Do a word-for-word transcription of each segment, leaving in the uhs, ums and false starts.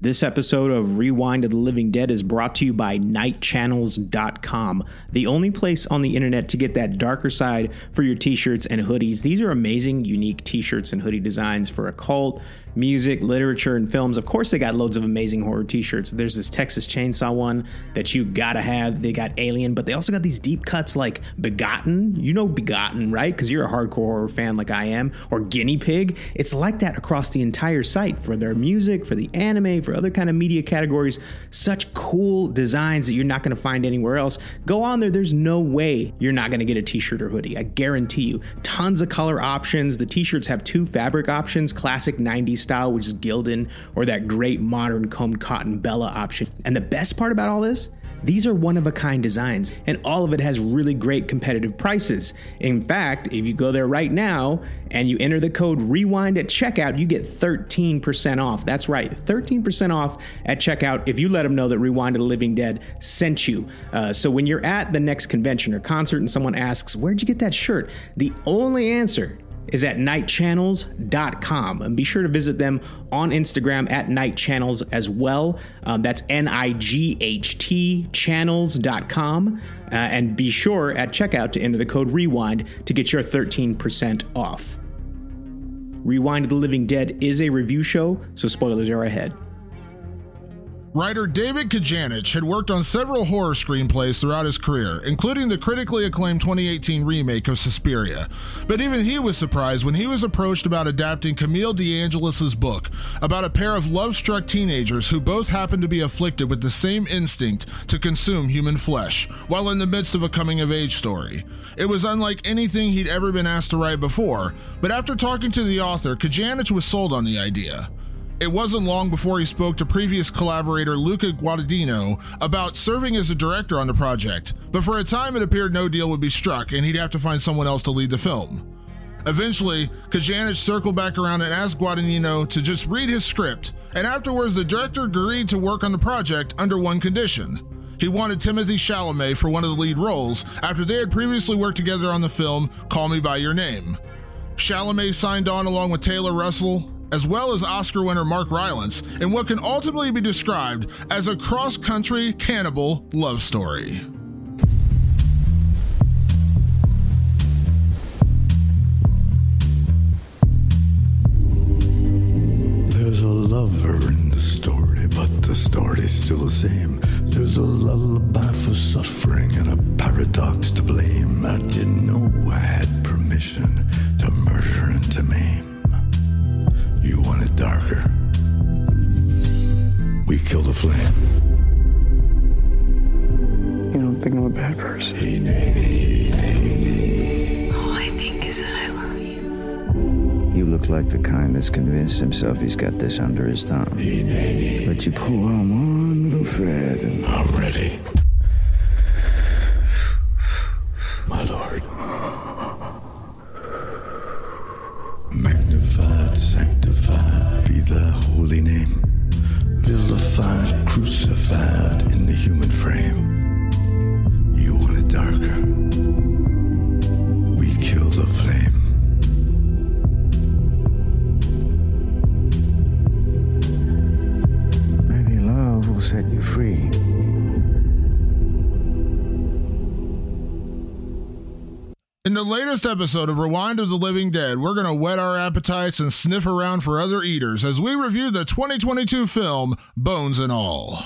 This episode of Rewind of the Living Dead is brought to you by night channels dot com, the only place on the internet to get that darker side for your t-shirts and hoodies. These are amazing, unique t-shirts and hoodie designs for occult, music, literature, and films. Of course, they got loads of amazing horror t-shirts. There's this Texas Chainsaw one that you gotta have. They got Alien, but they also got these deep cuts like Begotten. You know Begotten, right? Because you're a hardcore horror fan like I am. Or Guinea Pig. It's like that across the entire site for their music, for the anime, for other kind of media categories. Such cool designs that you're not going to find anywhere else. Go on there. There's no way you're not going to get a t-shirt or hoodie. I guarantee you. Tons of color options. The t-shirts have two fabric options, classic nineties style, which is Gildan, or that great modern combed cotton Bella option. And the best part about all this, these are one-of-a-kind designs, and all of it has really great competitive prices. In fact, if you go there right now and you enter the code REWIND at checkout, you get thirteen percent off. That's right, thirteen percent off at checkout if you let them know that Rewind of the Living Dead sent you. Uh, so when you're at the next convention or concert and someone asks, where'd you get that shirt? The only answer is at night channels dot com. And be sure to visit them on Instagram at Night Channels as well. Um, that's N I G H T channels dot com. Uh, and be sure at checkout to enter the code REWIND to get your thirteen percent off. Rewind of the Living Dead is a review show, so spoilers are ahead. Writer David Kajanich had worked on several horror screenplays throughout his career, including the critically acclaimed twenty eighteen remake of Suspiria. But even he was surprised when he was approached about adapting Camille DeAngelis' book about a pair of love-struck teenagers who both happened to be afflicted with the same instinct to consume human flesh, while in the midst of a coming-of-age story. It was unlike anything he'd ever been asked to write before, but after talking to the author, Kajanich was sold on the idea. It wasn't long before he spoke to previous collaborator Luca Guadagnino about serving as a director on the project, but for a time it appeared no deal would be struck and he'd have to find someone else to lead the film. Eventually, Kajanich circled back around and asked Guadagnino to just read his script, and afterwards the director agreed to work on the project under one condition. He wanted Timothée Chalamet for one of the lead roles after they had previously worked together on the film Call Me By Your Name. Chalamet signed on along with Taylor Russell, as well as Oscar winner Mark Rylance, in what can ultimately be described as a cross-country cannibal love story. There's a lover in the story, but the story's still the same. There's a lullaby for suffering and a paradox to blame. I didn't know I had permission to murder and to maim. You want it darker? We kill the flame. You don't think I'm a bad person? Hey, nay, nay, nay. All I think is that I love you. You look like the kind that's convinced himself he's got this under his thumb. Hey, nay, nay. But you pull on one little thread and... I'm ready. My lord. Magnified, sanctified be thy holy name. Vilified, crucified in the human frame. You want it darker? We kill the flame. Maybe love will set you free. In the latest episode of Rewind of the Living Dead, we're going to whet our appetites and sniff around for other eaters as we review the twenty twenty-two film Bones and All.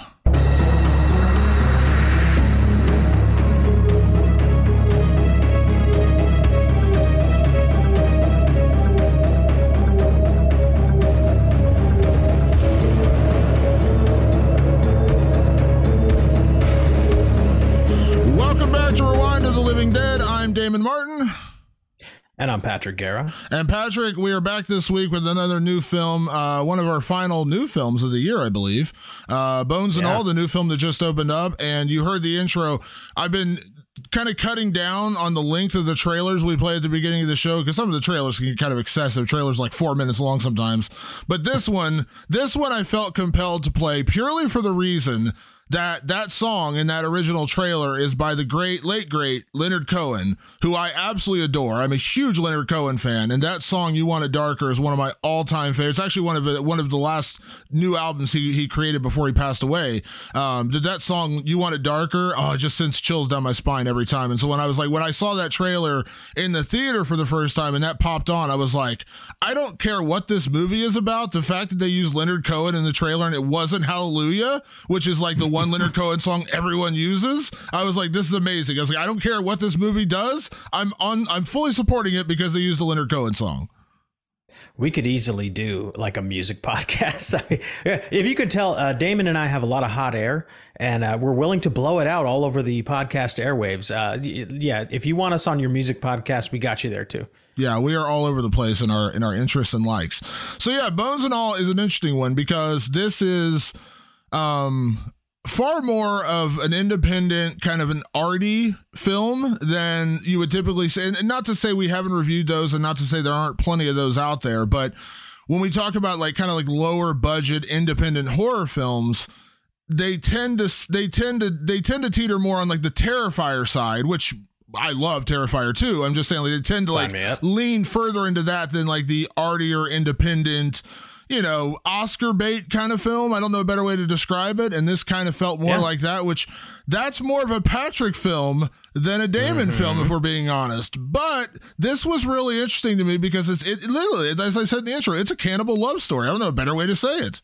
Welcome back to Rewind of the Living Dead. I'm Damon Martin. And I'm Patrick Guerra. And Patrick, we are back this week with another new film, uh, one of our final new films of the year, I believe. Uh, Bones and Yeah. All, the new film that just opened up. And you heard the intro. I've been kind of cutting down on the length of the trailers we play at the beginning of the show, because some of the trailers can get kind of excessive. Trailers like four minutes long sometimes. But this one, this one I felt compelled to play purely for the reason that that song in that original trailer is by the great, late great Leonard Cohen, who I absolutely adore. I'm a huge Leonard Cohen fan, and that song "You Want It Darker" is one of my all-time favorites. It's actually one of the, one of the last new albums he he created before he passed away. Um, did that song "You Want It Darker"? Oh, it just sends chills down my spine every time. And so when I was like, when I saw that trailer in the theater for the first time and that popped on, I was like, I don't care what this movie is about. The fact that they used Leonard Cohen in the trailer and it wasn't "Hallelujah," which is like the one Leonard Cohen song everyone uses, I was like, this is amazing. I was like, I don't care what this movie does. I'm on. I'm fully supporting it because they used the Leonard Cohen song. We could easily do like a music podcast. I mean, if you could tell, uh, Damon and I have a lot of hot air, and uh, we're willing to blow it out all over the podcast airwaves. Uh, yeah, if you want us on your music podcast, we got you there too. Yeah, we are all over the place in our in our interests and likes. So yeah, Bones and All is an interesting one because this is um, far more of an independent kind of an arty film than you would typically say. And not to say we haven't reviewed those, and not to say there aren't plenty of those out there, but when we talk about like kind of like lower budget independent horror films, they tend to they tend to they tend to teeter more on like the Terrifier side, which I love Terrifier too. I'm just saying like, they tend to Sign like lean further into that than like the artier independent, you know, Oscar bait kind of film. I don't know a better way to describe it. And this kind of felt more yeah. like that, which that's more of a Patrick film than a Damon mm-hmm. film, if we're being honest. But this was really interesting to me because it's it literally, as I said in the intro, it's a cannibal love story. I don't know a better way to say it.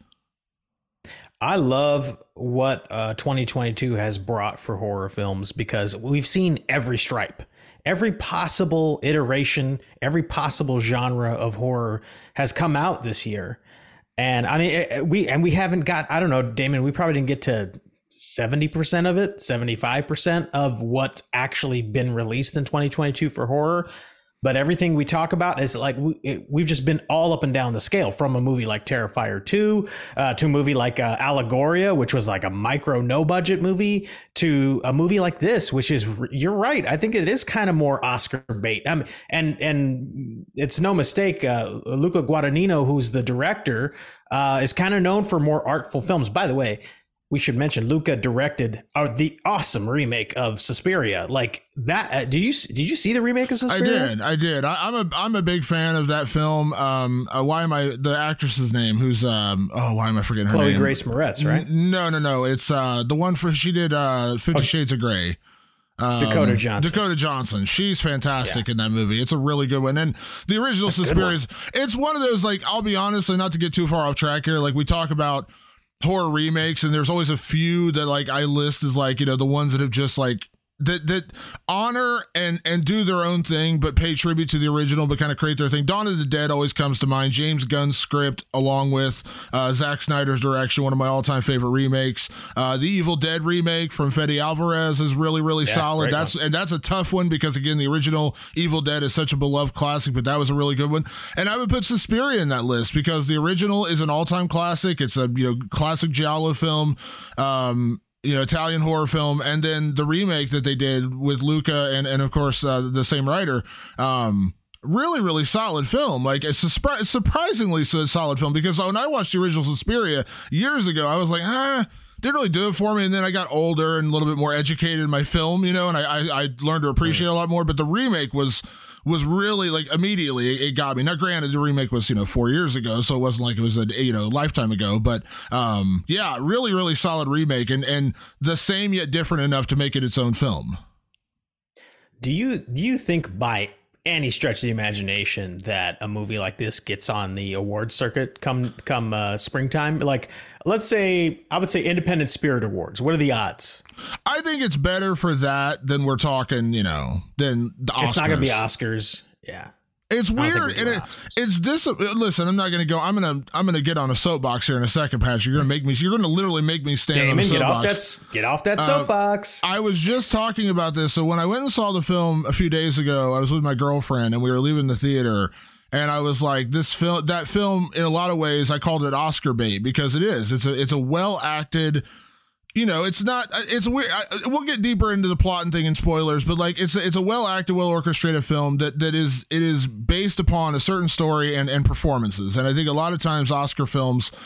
I love what uh, twenty twenty-two has brought for horror films because we've seen every stripe. Every possible iteration, every possible genre of horror has come out this year. And I mean, we and we haven't got, I don't know, Damon, we probably didn't get to seventy percent of it, seventy-five percent of what's actually been released in twenty twenty-two for horror. But everything we talk about is like, we, it, we've just been all up and down the scale, from a movie like Terrifier two uh, to a movie like uh, Allegoria, which was like a micro, no budget movie, to a movie like this, which is, you're right. I think it is kind of more Oscar bait. I mean, and, and it's no mistake. Uh, Luca Guadagnino, who's the director, uh, is kind of known for more artful films. By the way, we should mention Luca directed uh, the awesome remake of Suspiria. Like that. Uh, do you did you see the remake of Suspiria? I did. I did. I, I'm a I'm a big fan of that film. Um, uh, why am I the actress's name? Who's um? Oh, why am I forgetting her Chloe name? Grace Moretz, right? N- no, no, no. It's uh the one for she did uh Fifty okay. Shades of Grey. Um, Dakota Johnson. Dakota Johnson. She's fantastic yeah. in that movie. It's a really good one. And the original That's Suspiria is it's one of those, like, I'll be honest, and not to get too far off track here. Like, we talk about horror remakes, and there's always a few that like I list as like, you know, the ones that have just like that that honor and and do their own thing but pay tribute to the original but kind of create their thing. Dawn of the Dead always comes to mind. James Gunn's script along with uh Zack Snyder's direction, one of my all-time favorite remakes. Uh the Evil Dead remake from Fede Alvarez is really really yeah, solid. That's one. And that's a tough one because again the original Evil Dead is such a beloved classic, but that was a really good one. And I would put Suspiria in that list because the original is an all-time classic. It's a, you know, classic giallo film. Um you know, Italian horror film, and then the remake that they did with Luca and, and of course, uh, the same writer, um, really, really solid film. Like, it's a surpri- surprisingly so solid film because when I watched the original Suspiria years ago, I was like, ah, didn't really do it for me. And then I got older and a little bit more educated in my film, you know, and I, I, I learned to appreciate it a lot more, but the remake was, was really like immediately it got me. Now, granted, the remake was, you know, four years ago, so it wasn't like it was a, you know, lifetime ago, but um, yeah, really, really solid remake and, and the same yet different enough to make it its own film. Do you, do you think by any stretch of the imagination that a movie like this gets on the award circuit come, come uh, springtime? Like, let's say, I would say Independent Spirit Awards. What are the odds? I think it's better for that than we're talking, you know, than the Oscars. It's not going to be Oscars. Yeah. It's weird. And it, it's dis- listen, I'm not going to go, I'm going to, I'm going to get on a soapbox here in a second, Patrick. You're going to make me, you're going to literally make me stand Damon, on a soapbox. Get off that, get off that soapbox. Uh, I was just talking about this. So when I went and saw the film a few days ago, I was with my girlfriend and we were leaving the theater. And I was like, this film, that film, in a lot of ways, I called it Oscar bait because it is. It's a, it's a well acted, you know, it's not, it's weird. I, we'll get deeper into the plot and thing and spoilers, but like, it's a, it's a well acted, well orchestrated film that, that is, it is based upon a certain story and, and performances. And I think a lot of times Oscar films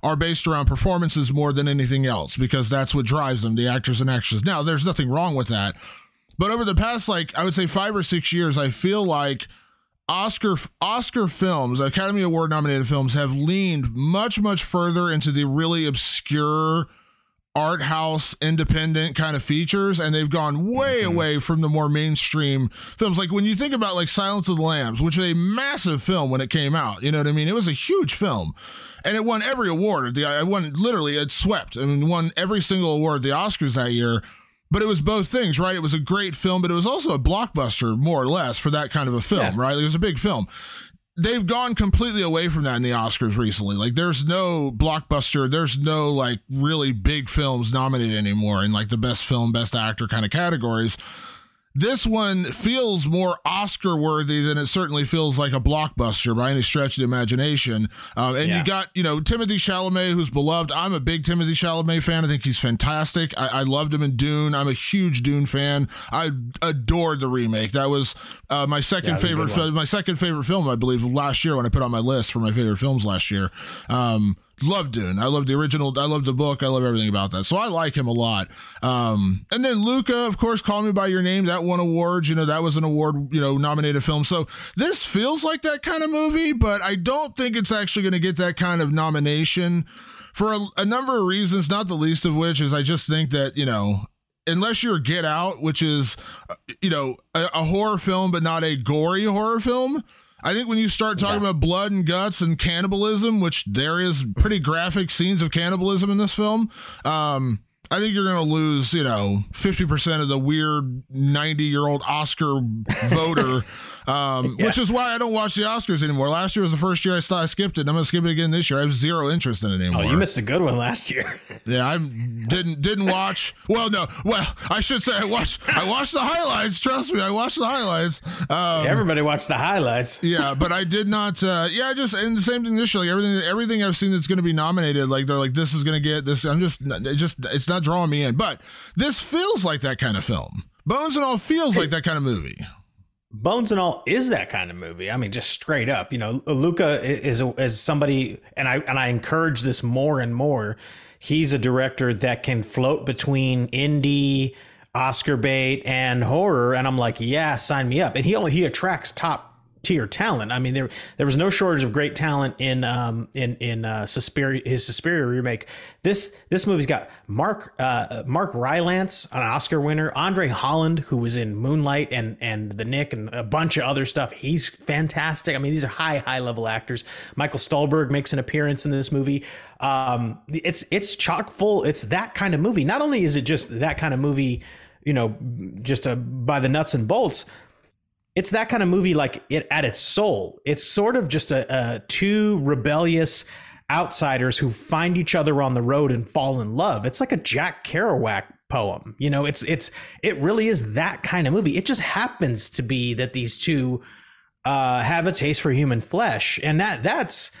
are based around performances more than anything else, because that's what drives them, the actors and actresses. Now, there's nothing wrong with that. But over the past, like, I would say five or six years, I feel like Oscar Oscar films, Academy Award nominated films, have leaned much, much further into the really obscure art house independent kind of features, and they've gone way mm-hmm. away from the more mainstream films. Like when you think about like Silence of the Lambs, which was a massive film when it came out, you know what I mean? It was a huge film, and it won every award. It won, literally, it swept. I mean, won every single award at the Oscars that year. But it was both things, right? It was a great film, but it was also a blockbuster, more or less, for that kind of a film, yeah. right? It was a big film. They've gone completely away from that in the Oscars recently. Like, there's no blockbuster, there's no, like, really big films nominated anymore in, like, the best film, best actor kind of categories. This one feels more Oscar-worthy than it certainly feels like a blockbuster by any stretch of the imagination. Um, and yeah. you got, you know, Timothée Chalamet, who's beloved. I'm a big Timothée Chalamet fan. I think he's fantastic. I, I loved him in Dune. I'm a huge Dune fan. I adored the remake. That was uh, my second yeah, favorite film. My second favorite film, I believe, last year when I put on my list for my favorite films last year. Um, Love Dune. I love the original. I love the book. I love everything about that. So I like him a lot. Um, and then Luca, of course, Call Me by Your Name. That won awards. You know, that was an award, you know, nominated film. So this feels like that kind of movie, but I don't think it's actually going to get that kind of nomination for a, a number of reasons, not the least of which is I just think that, you know, unless you're Get Out, which is, you know, a, a horror film, but not a gory horror film, I think when you start talking yeah. about blood and guts and cannibalism, which there is pretty graphic scenes of cannibalism in this film, um, I think you're going to lose, you know, fifty percent of the weird ninety-year-old Oscar voter, um, yeah. which is why I don't watch the Oscars anymore. Last year was the first year I, st- I skipped it. I'm going to skip it again this year. I have zero interest in it anymore. Oh, you missed a good one last year. yeah, I didn't didn't watch. Well, no. Well, I should say I watched I watched the highlights. Trust me, I watched the highlights. Um, Everybody watched the highlights. yeah, but I did not. Uh, yeah, just and the same thing this year. Like everything, everything I've seen that's going to be nominated, like they're like this is going to get this. I'm just, it just, it's not drawing me in. But this feels like that kind of film. Bones and All feels like that kind of movie. Bones and All is that kind of movie. I mean, just straight up, you know, Luca is a, is somebody, and I and I encourage this more and more. He's a director that can float between indie, Oscar bait, and horror, and I'm like, yeah, sign me up. And he only he attracts top tier talent. I mean, there there was no shortage of great talent in um in in uh, Suspiria, his Suspiria remake. This this movie's got Mark uh, Mark Rylance, an Oscar winner, Andre Holland, who was in Moonlight and and The Knick and a bunch of other stuff. He's fantastic. I mean, these are high high level actors. Michael Stuhlbarg makes an appearance in this movie. Um, it's it's chock full. It's that kind of movie. Not only is it just that kind of movie, you know, just a, by the nuts and bolts. It's that kind of movie, like it at its soul. It's sort of just a, a two rebellious outsiders who find each other on the road and fall in love. It's like a Jack Kerouac poem. You know, it's it's it really is that kind of movie. It just happens to be that these two uh, have a taste for human flesh, and that that's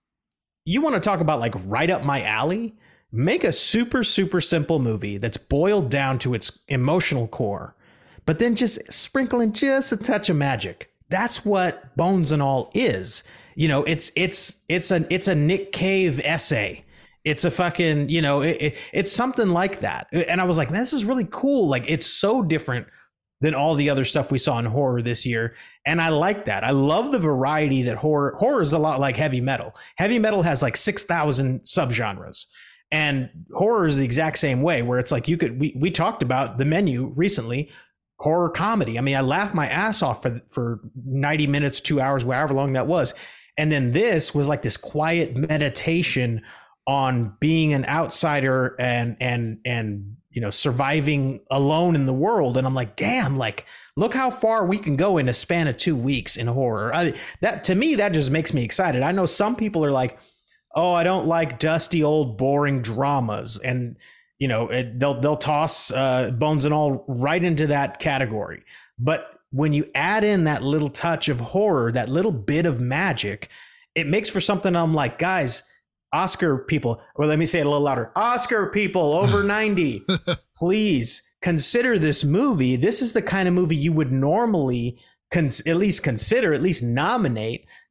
you want to talk about like right up my alley. Make a super super simple movie that's boiled down to its emotional core, but then just sprinkle in just a touch of magic. That's what Bones and All is. You know, it's it's it's a it's a Nick Cave essay. It's a fucking, you know, it, it, it's something like that. And I was like, man, this is really cool. Like, it's so different than all the other stuff we saw in horror this year. And I like that. I love the variety that horror horror is a lot like heavy metal. Heavy metal has like six thousand subgenres. And horror is the exact same way, where it's like you could we we talked about The Menu recently. Horror comedy. I mean, I laughed my ass off for for ninety minutes, two hours, however long that was. And then this was like this quiet meditation on being an outsider and and and you know, surviving alone in the world. And I'm like, damn, like look how far we can go in a span of two weeks in horror. I, that to me, that just makes me excited. I know some people are like, oh, I don't like dusty old boring dramas, and you know, it, they'll they'll toss uh, Bones and All right into that category. But when you add in that little touch of horror, that little bit of magic, it makes for something. I'm like, guys, Oscar people, or let me say it a little louder. Oscar people over ninety, please consider this movie. This is the kind of movie you would normally cons- at least consider, at least nominate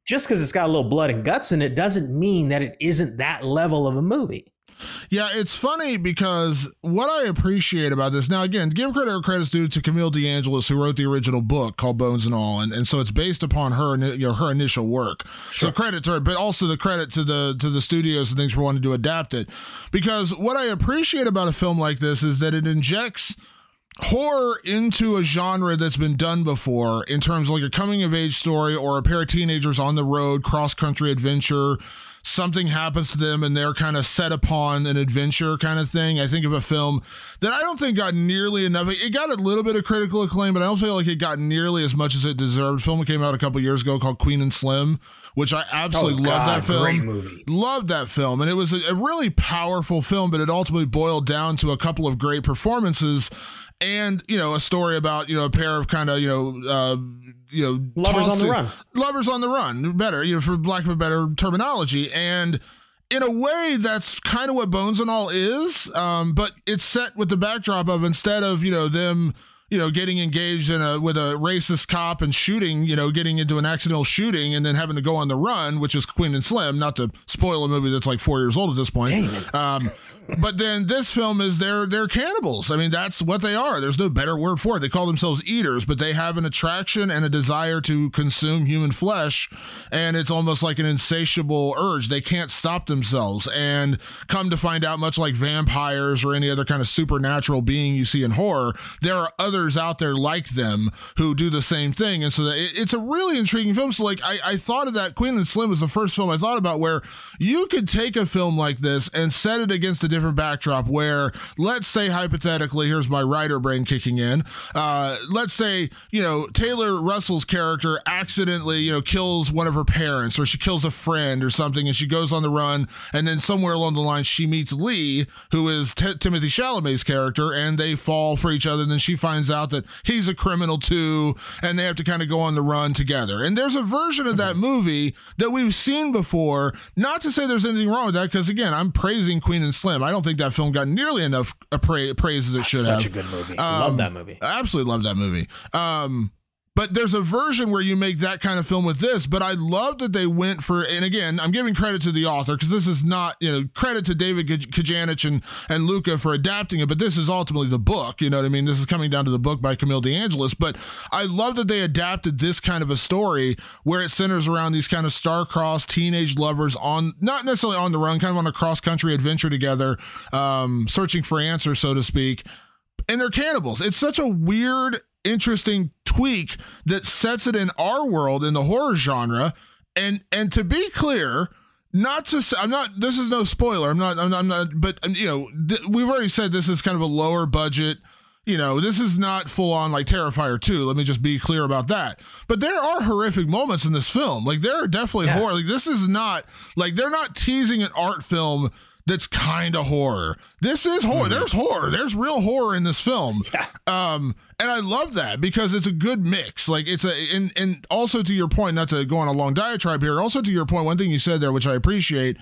just because it's got a little blood and guts in it doesn't mean that it isn't that level of a movie. Yeah, it's funny because what I appreciate about this, now again, give credit where credit's due to Camille DeAngelis, who wrote the original book called Bones and All, and, and so it's based upon her, you know, her initial work. Sure. So credit to her, but also the credit to the to the studios and things for wanting to adapt it. Because what I appreciate about a film like this is that it injects horror into a genre that's been done before in terms of like a coming of age story or a pair of teenagers on the road, cross country adventure. Something happens to them and they're kind of set upon an adventure kind of thing. I think of a film that I don't think got nearly enough. It got a little bit of critical acclaim, but I don't feel like it got nearly as much as it deserved. A film that came out a couple years ago called Queen and Slim, which I absolutely oh, loved God, that film. Great movie. Loved that film. And it was a, a really powerful film, but it ultimately boiled down to a couple of great performances and, you know, a story about, you know, a pair of kind of, you know, uh, you know, lovers on the in, run, lovers on the run, better, you know, for lack of a better terminology. And in a way, that's kind of what Bones and All is. Um, but it's set with the backdrop of, instead of, you know, them, you know, getting engaged in a, with a racist cop and shooting, you know, getting into an accidental shooting and then having to go on the run, which is Queen and Slim, not to spoil a movie that's like four years old at this point. Um, but then this film is they're, they're cannibals. I mean, that's what they are. There's no better word for it. They call themselves eaters, but they have an attraction and a desire to consume human flesh. And it's almost like an insatiable urge. They can't stop themselves. And come to find out, much like vampires or any other kind of supernatural being you see in horror, there are others out there like them who do the same thing. And so that it, it's a really intriguing film. So like, I, I thought of that. Queen and Slim was the first film I thought about where you could take a film like this and set it against a different backdrop where, let's say hypothetically, here's my writer brain kicking in, uh let's say, you know, Taylor Russell's character accidentally, you know, kills one of her parents, or she kills a friend or something, and she goes on the run, and then somewhere along the line she meets Lee, who is T- Timothy Chalamet's character, and they fall for each other, and then she finds out that he's a criminal too, and they have to kind of go on the run together. And there's a version of that movie that we've seen before. Not to say there's anything wrong with that, because again, I'm praising Queen and Slim. I don't think that film got nearly enough pra- praise as it should Such have. Such a good movie. Um, love that movie. I absolutely love that movie. Um, but there's a version where you make that kind of film with this, but I love that they went for, and again, I'm giving credit to the author, because this is not, you know, credit to David Kajanich and, and Luca for adapting it, but this is ultimately the book, you know what I mean? This is coming down to the book by Camille DeAngelis, but I love that they adapted this kind of a story where it centers around these kind of star-crossed teenage lovers on, not necessarily on the run, kind of on a cross-country adventure together, um, searching for answers, so to speak, and they're cannibals. It's such a weird, interesting tweak that sets it in our world in the horror genre. And and to be clear, not to say, I'm not, this is no spoiler. I'm not, I'm not, I'm not but you know, th- we've already said this is kind of a lower budget, you know, this is not full on like Terrifier two. Let me just be clear about that. But there are horrific moments in this film. Like there are definitely yeah. horror. Like this is not like, they're not teasing an art film that's kind of horror. This is horror. Mm-hmm. There's horror. There's real horror in this film. Yeah. Um, and I love that because it's a good mix. Like it's a, and, and also to your point, not to go on a long diatribe here, also to your point, one thing you said there, which I appreciate,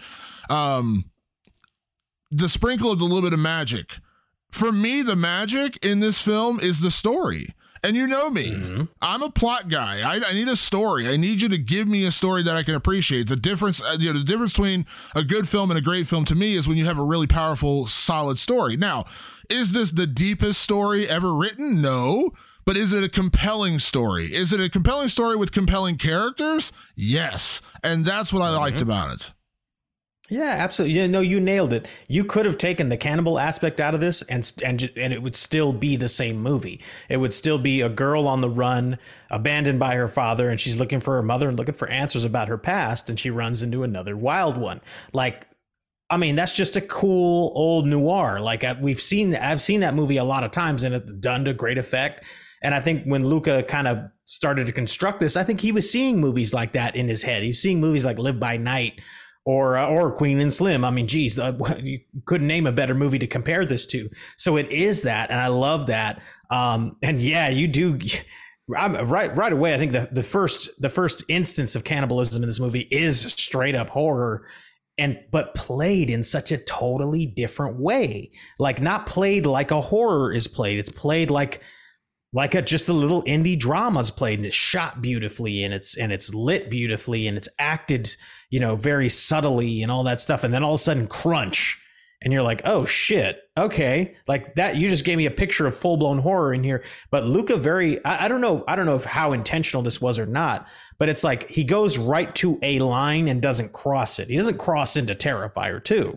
um, the sprinkle of the little bit of magic. For me, the magic in this film is the story. And you know me, mm-hmm. I'm a plot guy. I, I need a story. I need you to give me a story that I can appreciate. The difference, you know, the difference between a good film and a great film to me is when you have a really powerful, solid story. Now, is this the deepest story ever written? No. But is it a compelling story? Is it a compelling story with compelling characters? Yes. And that's what I mm-hmm. liked about it. Yeah, absolutely. Yeah, no, you nailed it. You could have taken the cannibal aspect out of this and and and it would still be the same movie. It would still be a girl on the run, abandoned by her father, and she's looking for her mother and looking for answers about her past, and she runs into another wild one. Like, I mean, that's just a cool old noir. Like we've seen, I've seen that movie a lot of times, and it's done to great effect. And I think when Luca kind of started to construct this, I think he was seeing movies like that in his head. He was seeing movies like Live by Night, or uh, or Queen and Slim. I mean, geez, uh, you couldn't name a better movie to compare this to. So it is that, and I love that. Um, and yeah, you do. I'm, right, right away. I think the the first the first instance of cannibalism in this movie is straight up horror, and but played in such a totally different way. Like not played like a horror is played. It's played like like a just a little indie drama's played, and it's shot beautifully, and it's and it's lit beautifully, and it's acted, you know, very subtly and all that stuff. And then all of a sudden crunch, and you're like, oh shit, okay, like that. You just gave me a picture of full blown horror in here. But Luca very, I, I don't know, I don't know if how intentional this was or not, but it's like he goes right to a line and doesn't cross it. He doesn't cross into Terrifier two.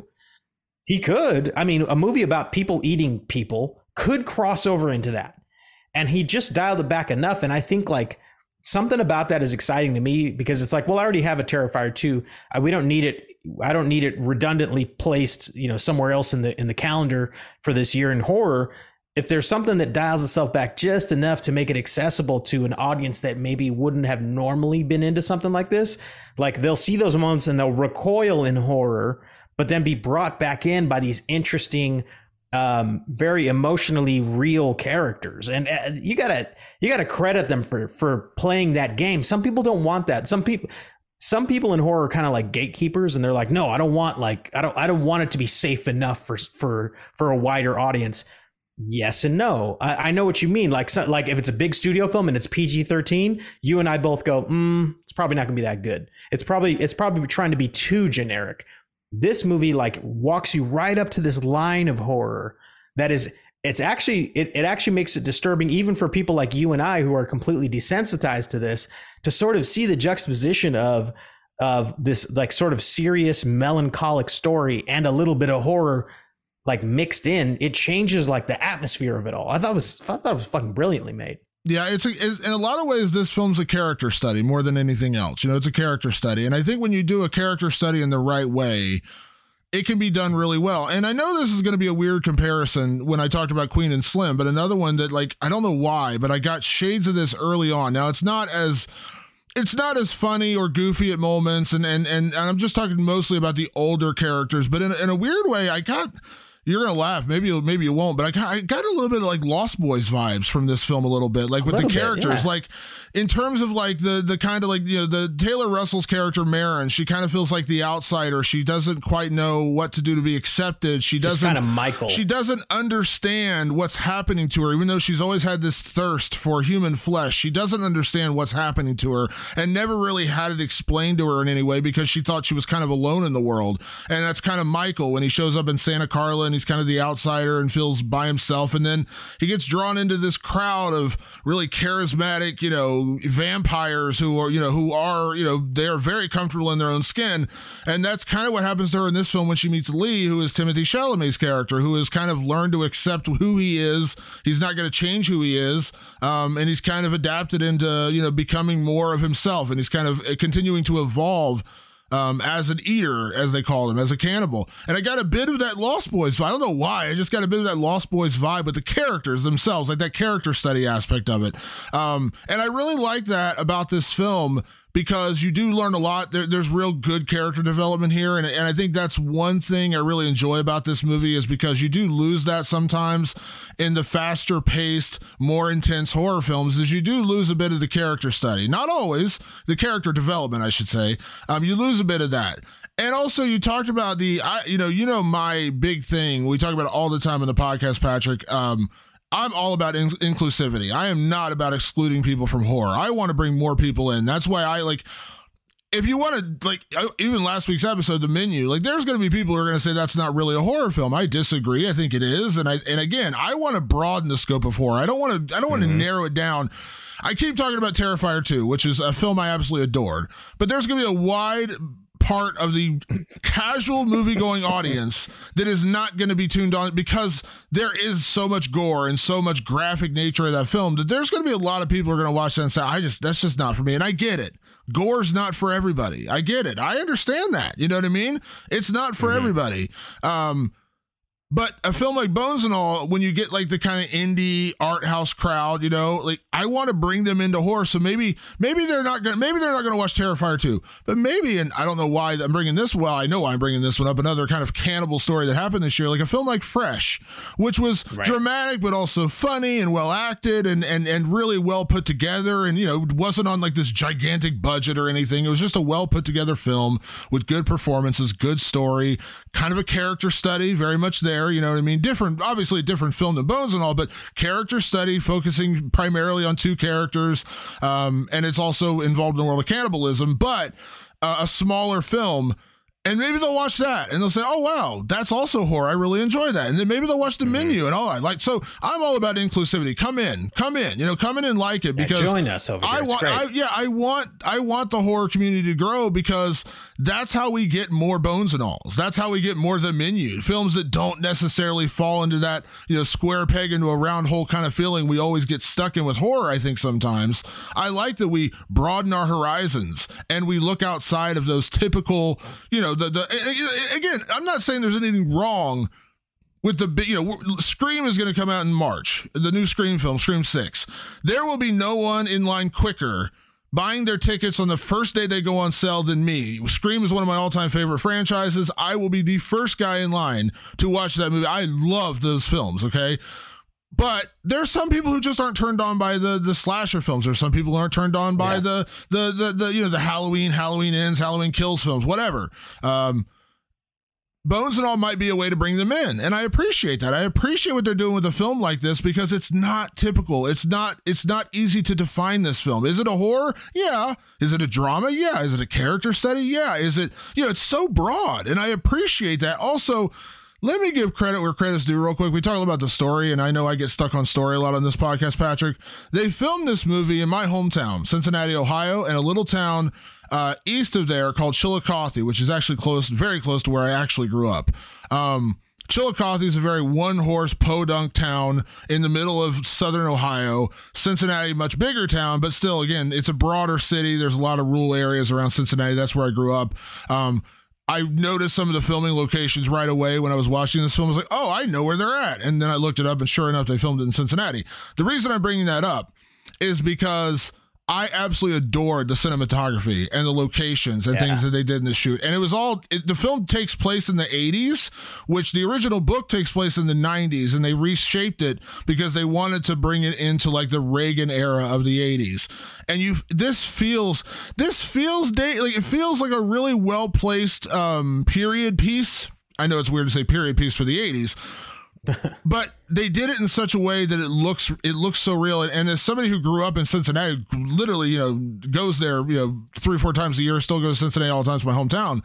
He could. I mean, a movie about people eating people could cross over into that. And he just dialed it back enough. And I think like something about that is exciting to me, because it's like, well, I already have a Terrifier two. I, we don't need it. I don't need it redundantly placed, you know, somewhere else in the in the calendar for this year in horror. If there's something that dials itself back just enough to make it accessible to an audience that maybe wouldn't have normally been into something like this, like they'll see those moments and they'll recoil in horror, but then be brought back in by these interesting, um, very emotionally real characters. And uh, you gotta, you gotta credit them for, for playing that game. Some people don't want that. Some people, some people in horror are kind of like gatekeepers, and they're like, no, I don't want like, I don't, I don't want it to be safe enough for, for, for a wider audience. Yes and no. I, I know what you mean. Like, so, like if it's a big studio film and it's P G thirteen, you and I both go, mm, it's probably not gonna be that good. It's probably, it's probably trying to be too generic. This movie like walks you right up to this line of horror that is, it's actually, it, it actually makes it disturbing even for people like you and I who are completely desensitized to this, to sort of see the juxtaposition of, of this like sort of serious melancholic story and a little bit of horror like mixed in. It changes like the atmosphere of it all. I thought it was, I thought it was fucking brilliantly made. Yeah, it's, a, it's in a lot of ways, this film's a character study more than anything else. You know, it's a character study. And I think when you do a character study in the right way, it can be done really well. And I know this is going to be a weird comparison when I talked about Queen and Slim, but another one that like, I don't know why, but I got shades of this early on. Now it's not as, it's not as funny or goofy at moments. And, and, and, and I'm just talking mostly about the older characters, but in, in a weird way, I got, you're going to laugh. Maybe you maybe you won't, but I got, I got a little bit of like Lost Boys vibes from this film a little bit, like with the characters, bit, yeah. Like in terms of like the, the kind of like, you know, the Taylor Russell's character, Marin, she kind of feels like the outsider. She doesn't quite know what to do to be accepted. She doesn't, kind of Michael. She doesn't understand what's happening to her, even though she's always had this thirst for human flesh. She doesn't understand what's happening to her and never really had it explained to her in any way because she thought she was kind of alone in the world. And that's kind of Michael when he shows up in Santa Carla and he's kind of the outsider and feels by himself. And then he gets drawn into this crowd of really charismatic, you know, vampires who are, you know, who are, you know, they're very comfortable in their own skin. And that's kind of what happens to her in this film when she meets Lee, who is Timothée Chalamet's character, who has kind of learned to accept who he is. He's not going to change who he is. Um, and he's kind of adapted into, you know, becoming more of himself. And he's kind of continuing to evolve Um, as an eater, as they call him, as a cannibal. And I got a bit of that Lost Boys vibe. I don't know why. I just got a bit of that Lost Boys vibe with the characters themselves, like that character study aspect of it. Um, and I really like that about this film because you do learn a lot. There, there's real good character development here. And, and I think that's one thing I really enjoy about this movie is because you do lose that sometimes in the faster paced, more intense horror films is you do lose a bit of the character study. Not always, the character development, I should say. Um, you lose a bit of that. And also you talked about the, I, you know, you know, my big thing, we talk about it all the time in the podcast, Patrick, um, I'm all about in- inclusivity. I am not about excluding people from horror. I want to bring more people in. That's why I like, if you want to, like, even last week's episode, The Menu, like, there's going to be people who are going to say that's not really a horror film. I disagree. I think it is. And I, and again, I want to broaden the scope of horror. I don't want to, I don't want to mm-hmm. narrow it down. I keep talking about Terrifier two, which is a film I absolutely adored, but there's going to be a wide part of the casual movie-going audience that is not going to be tuned on because there is so much gore and so much graphic nature of that film that there's going to be a lot of people who are going to watch that and say, I just, that's just not for me. And I get it. Gore's not for everybody. I get it. I understand that. You know what I mean? It's not for mm-hmm. everybody. Um, But a film like Bones and All, when you get like the kind of indie art house crowd, you know, like I want to bring them into horror. So maybe, maybe they're not going to, maybe they're not going to watch Terrifier two, but maybe, and I don't know why I'm bringing this. Well, I know why I'm bringing this one up. Another kind of cannibal story that happened this year, like a film like Fresh, which was right. dramatic, but also funny and well acted and, and, and really well put together. And, you know, wasn't on like this gigantic budget or anything. It was just a well put together film with good performances, good story, kind of a character study, very much there. there. You know what I mean? Different, obviously a different film than Bones and all, but character study focusing primarily on two characters. Um, and it's also involved in the world of cannibalism, but uh, a smaller film. And maybe they'll watch that and they'll say, oh, wow, that's also horror. I really enjoy that. And then maybe they'll watch the mm-hmm. menu and all I like. So I'm all about inclusivity. Come in, come in, you know, come in and like it because yeah, join us over here. I want, I, yeah, I want, I want the horror community to grow because that's how we get more Bones and Alls. That's how we get more The Menu, films that don't necessarily fall into that, you know, square peg into a round hole kind of feeling we always get stuck in with horror. I think sometimes I like that we broaden our horizons and we look outside of those typical, you know, The, the again, I'm not saying there's anything wrong with the, you know, Scream is going to come out in March, the new Scream film, Scream six. There will be no one in line quicker buying their tickets on the first day they go on sale than me. Scream is one of my all-time favorite franchises. I will be the first guy in line to watch that movie. I love those films, okay? But there's some people who just aren't turned on by the the slasher films. There's some people who aren't turned on by yeah. the, the the the you know the Halloween, Halloween Ends, Halloween Kills films, whatever. Um, Bones and All might be a way to bring them in, and I appreciate that. I appreciate what they're doing with a film like this because it's not typical. It's not it's not easy to define this film. Is it a horror? Yeah. Is it a drama? Yeah. Is it a character study? Yeah. Is it, you know, it's so broad, and I appreciate that. Also, let me give credit where credit's due real quick. We talked about the story, and I know I get stuck on story a lot on this podcast, Patrick. They filmed this movie in my hometown, Cincinnati, Ohio, and a little town uh, east of there called Chillicothe, which is actually close, very close to where I actually grew up. Um, Chillicothe is a very one-horse podunk town in the middle of southern Ohio. Cincinnati, much bigger town, but still, again, it's a broader city. There's a lot of rural areas around Cincinnati. That's where I grew up. Um, I noticed some of the filming locations right away when I was watching this film. I was like, oh, I know where they're at. And then I looked it up, and sure enough, they filmed it in Cincinnati. The reason I'm bringing that up is because I absolutely adored the cinematography and the locations and yeah. things that they did in the shoot. And it was all, it, the film takes place in the eighties, which the original book takes place in the nineties, and they reshaped it because they wanted to bring it into like the Reagan era of the eighties. And you, this feels, this feels, day, like it feels like a really well-placed um, period piece. I know it's weird to say period piece for the eighties, but they did it in such a way that it looks it looks so real. And, and as somebody who grew up in Cincinnati, literally, you know, goes there, you know, three or four times a year, still goes to Cincinnati all the time, it's my hometown.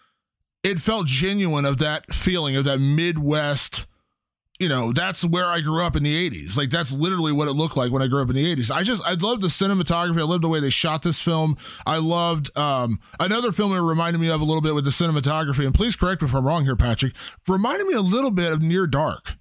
It felt genuine of that feeling of that Midwest. You know, that's where I grew up in the eighties. Like, that's literally what it looked like when I grew up in the eighties. I just, I loved the cinematography. I loved the way they shot this film. I loved um, another film it reminded me of a little bit with the cinematography. And please correct me if I'm wrong here, Patrick. Reminded me a little bit of Near Dark.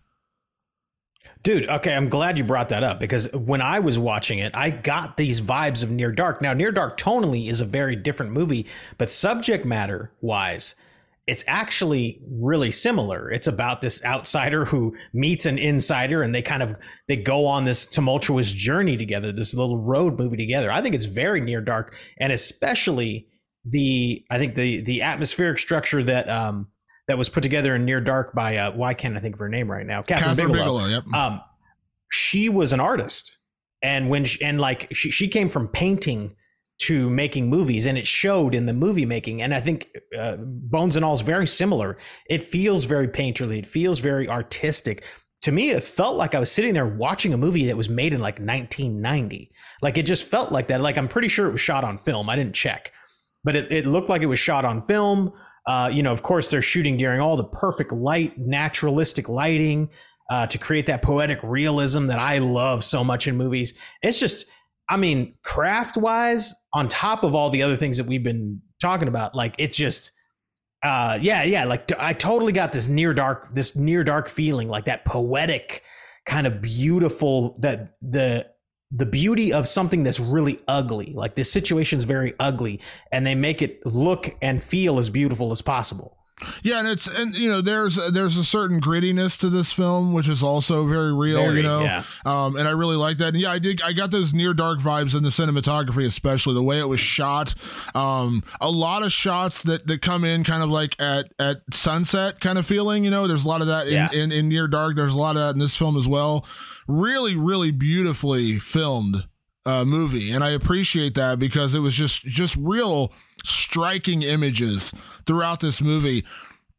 Dude, okay, I'm glad you brought that up because when I was watching it, I got these vibes of Near Dark. Now, Near Dark tonally is a very different movie, but subject matter wise, it's actually really similar. It's about this outsider who meets an insider, and they kind of they go on this tumultuous journey together, this little road movie together. I think it's very Near Dark, and especially the I think the the atmospheric structure that um that was put together in Near Dark by uh, why can't I think of her name right now? Catherine, Catherine Bigelow. Bigelow yep. Um, she was an artist, and when she, and like she she came from painting to making movies, and it showed in the movie making. And I think uh, Bones and All is very similar. It feels very painterly. It feels very artistic. To me, it felt like I was sitting there watching a movie that was made in like nineteen ninety. Like, it just felt like that. Like, I'm pretty sure it was shot on film. I didn't check, but it, it looked like it was shot on film. Uh, you know, of course, they're shooting during all the perfect light, naturalistic lighting uh, to create that poetic realism that I love so much in movies. It's just, I mean, craft wise, on top of all the other things that we've been talking about, like it just, uh, yeah, yeah. Like I totally got this near dark, this near dark feeling, like that poetic kind of beautiful, that the, the beauty of something that's really ugly. Like this situation's very ugly, and they make it look and feel as beautiful as possible. Yeah, and it's and you know there's there's a certain grittiness to this film, which is also very real, very, you know. Yeah. Um, and I really like that. And yeah, I did. I got those Near Dark vibes in the cinematography, especially the way it was shot. Um, a lot of shots that that come in kind of like at at sunset kind of feeling. You know, there's a lot of that in, yeah. in in Near Dark. There's a lot of that in this film as well. Really, really beautifully filmed uh, movie, and I appreciate that because it was just just real striking images throughout this movie.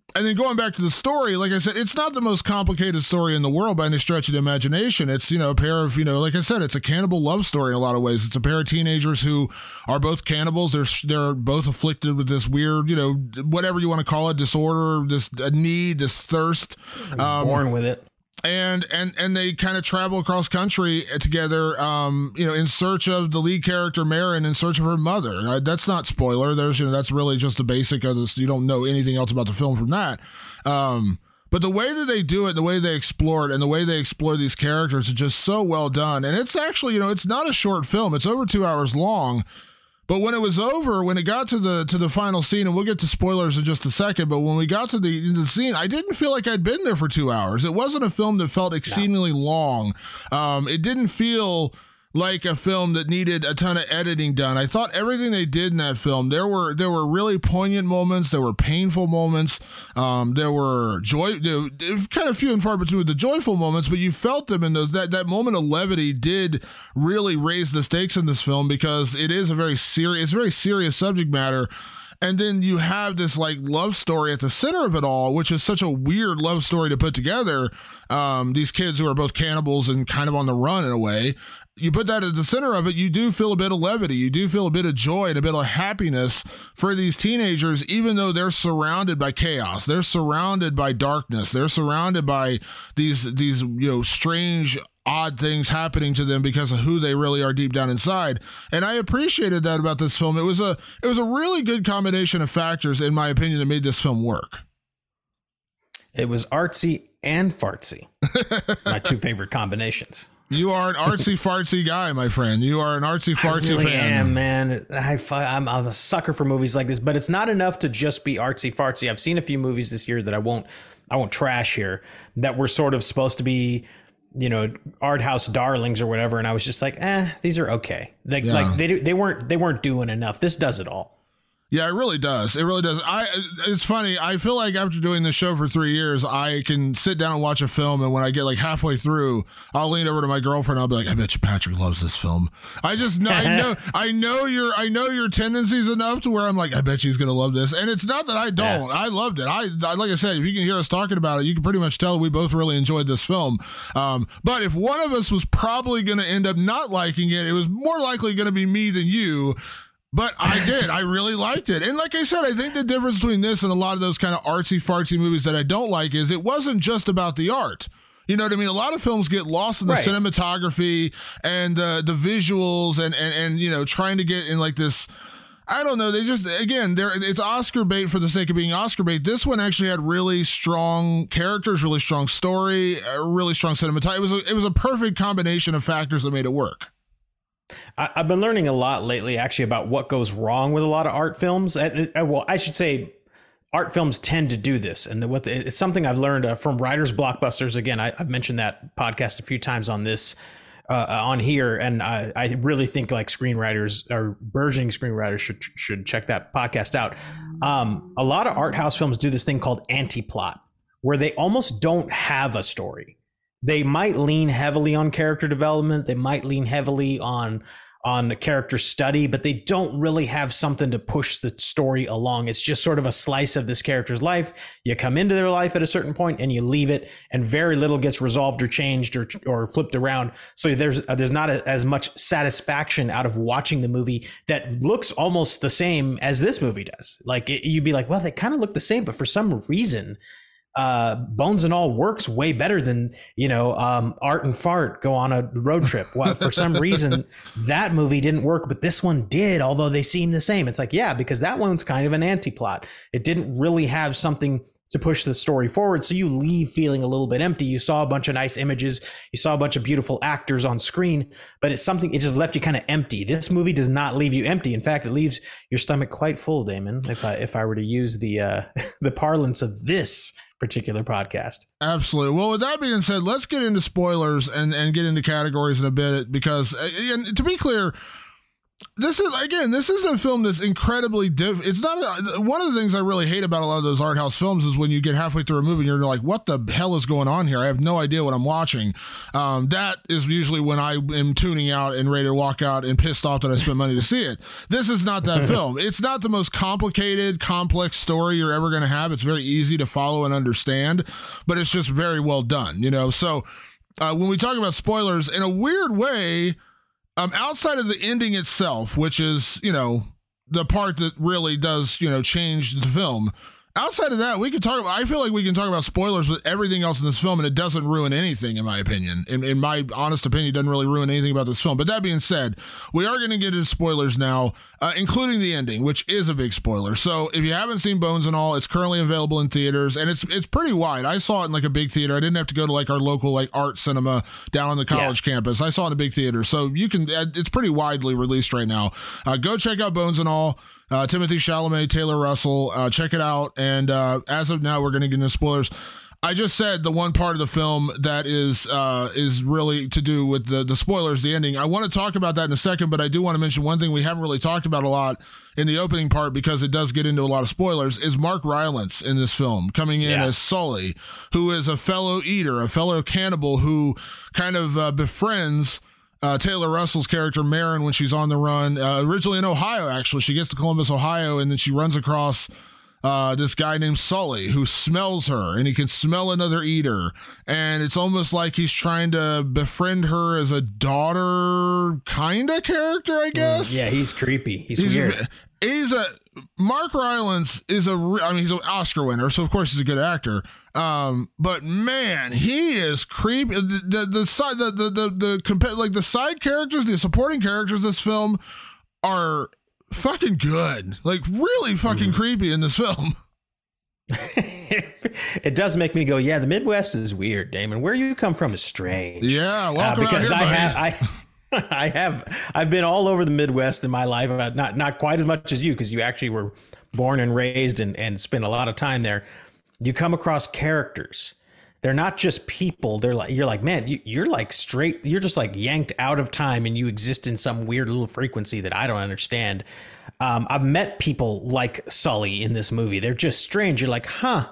And then going back to the story, like I said, it's not the most complicated story in the world by any stretch of the imagination. It's, you know, a pair of, you know, like I said, it's a cannibal love story in a lot of ways. It's a pair of teenagers who are both cannibals. They're they're both afflicted with this weird, you know, whatever you want to call it, disorder, this a need, this thirst. Um, born with it. And and and they kind of travel across country together, um, you know, in search of the lead character, Marin, in search of her mother. Uh, that's not spoiler. There's, you know, that's really just the basic of this. You don't know anything else about the film from that. Um, but the way that they do it, the way they explore it, and the way they explore these characters is just so well done. And it's actually, you know, it's not a short film. It's over two hours long. But when it was over, when it got to the to the final scene, and we'll get to spoilers in just a second, but when we got to the, the scene, I didn't feel like I'd been there for two hours. It wasn't a film that felt exceedingly no. long. Um, it didn't feel like a film that needed a ton of editing done. I thought everything they did in that film, there were there were really poignant moments, there were painful moments, um, there were joy, you know, kind of few and far between with the joyful moments, but you felt them in those. That that moment of levity did really raise the stakes in this film because it is a very serious, very serious subject matter. And then you have this like love story at the center of it all, which is such a weird love story to put together. Um, these kids who are both cannibals and kind of on the run in a way. You put that at the center of it, you do feel a bit of levity. You do feel a bit of joy and a bit of happiness for these teenagers, even though they're surrounded by chaos. They're surrounded by darkness. They're surrounded by these, these, you know, strange, odd things happening to them because of who they really are deep down inside. And I appreciated that about this film. It was a, it was a really good combination of factors, in my opinion, that made this film work. It was artsy and fartsy. My two favorite combinations. You are an artsy fartsy guy, my friend. You are an artsy fartsy I really fan. am, man. I, I'm, I'm a sucker for movies like this, but it's not enough to just be artsy fartsy. I've seen a few movies this year that I won't, I won't trash here, that were sort of supposed to be, you know, art house darlings or whatever, and I was just like, eh, these are okay. Like, yeah. like they they weren't they weren't doing enough. This does it all. Yeah, it really does. It really does. I. It's funny. I feel like after doing this show for three years, I can sit down and watch a film, and when I get like halfway through, I'll lean over to my girlfriend. And I'll be like, "I bet you Patrick loves this film." I just know. I know. I know your. I know your tendencies enough to where I'm like, "I bet she's gonna love this." And it's not that I don't. Yeah. I loved it. I, I like I said, if you can hear us talking about it, you can pretty much tell we both really enjoyed this film. Um, but if one of us was probably going to end up not liking it, it was more likely going to be me than you. But I did. I really liked it. And like I said, I think the difference between this and a lot of those kind of artsy fartsy movies that I don't like is it wasn't just about the art. You know what I mean? A lot of films get lost in the right. cinematography and uh, the visuals and, and, and, you know, trying to get in like this, I don't know. They just, again, they're, it's Oscar bait for the sake of being Oscar bait. This one actually had really strong characters, really strong story, uh, really strong cinematography. It was a, it was a perfect combination of factors that made it work. I've been learning a lot lately, actually, about what goes wrong with a lot of art films. Well, I should say art films tend to do this. And what the, it's something I've learned uh, from Writers Blockbusters. Again, I, I've mentioned that podcast a few times on this, uh, on here. And I, I really think like screenwriters or burgeoning screenwriters should should check that podcast out. Um, a lot of art house films do this thing called anti-plot, where they almost don't have a story. They might lean heavily on character development. They might lean heavily on on character study, but they don't really have something to push the story along. It's just sort of a slice of this character's life. You come into their life at a certain point and you leave it, and very little gets resolved or changed or or flipped around. So there's uh, there's not a, as much satisfaction out of watching the movie that looks almost the same as this movie does. Like it, you'd be like, well, they kind of look the same, but for some reason, uh Bones and All works way better than, you know, um Art and Fart go on a road trip. Well, for some reason that movie didn't work, but this one did, although they seem the same. It's like, yeah, because that one's kind of an anti-plot. It didn't really have something to push the story forward, so you leave feeling a little bit empty. You saw a bunch of nice images, you saw a bunch of beautiful actors on screen, but it's something, it just left you kind of empty. This movie does not leave you empty. In fact, it leaves your stomach quite full, Damon, if I if I were to use the uh the parlance of this particular podcast. Absolutely. Well, with that being said, let's get into spoilers and and get into categories in a bit, because and to be clear, This is, again, this is a film that's incredibly diff. It's not a, one of the things I really hate about a lot of those art house films is when you get halfway through a movie and you're like, what the hell is going on here? I have no idea what I'm watching. Um, that is usually when I am tuning out and ready to walk out and pissed off that I spent money to see it. This is not that film. It's not the most complicated, complex story you're ever going to have. It's very easy to follow and understand, but it's just very well done, you know? So uh, when we talk about spoilers, in a weird way, Um, outside of the ending itself, which is, you know, the part that really does, you know, change the film. Outside of that, we could talk about, I feel like we can talk about spoilers with everything else in this film, and it doesn't ruin anything, in my opinion. In, in my honest opinion, it doesn't really ruin anything about this film. But that being said, we are going to get into spoilers now, uh, including the ending, which is a big spoiler. So if you haven't seen Bones and All, it's currently available in theaters, and it's it's pretty wide. I saw it in like a big theater. I didn't have to go to like our local like art cinema down on the college yeah. campus. I saw it in a big theater. So you can, it's pretty widely released right now. Uh, go check out Bones and All. Uh, Timothy Chalamet, Taylor Russell, uh, check it out. And uh, as of now, we're going to get into spoilers. I just said the one part of the film that is uh, is really to do with the, the spoilers, the ending. I want to talk about that in a second, but I do want to mention one thing we haven't really talked about a lot in the opening part because it does get into a lot of spoilers, is Mark Rylance in this film, coming in yeah. as Sully, who is a fellow eater, a fellow cannibal who kind of uh, befriends Uh, Taylor Russell's character, Marin, when she's on the run, uh, originally in Ohio, actually. She gets to Columbus, Ohio, and then she runs across uh, this guy named Sully who smells her, and he can smell another eater. And it's almost like he's trying to befriend her as a daughter kind of character, I guess. Mm, yeah, he's creepy. He's, he's weird. He's a Mark Rylance is a I mean he's an Oscar winner, so of course he's a good actor. Um, but man, he is creepy. The the the side the the the, the compa- like the side characters, the supporting characters of this film are fucking good. Like really fucking mm. creepy in this film. It does make me go, yeah, the Midwest is weird, Damon. Where you come from is strange. Yeah, welcome uh, because out here, I buddy. have I. I have I've been all over the Midwest in my life, not not quite as much as you, because you actually were born and raised and, and spent a lot of time there. You come across characters. They're not just people. They're like, you're like, man, you, you're like straight, you're just like yanked out of time and you exist in some weird little frequency that I don't understand. Um, I've met people like Sully in this movie. They're just strange. You're like, huh,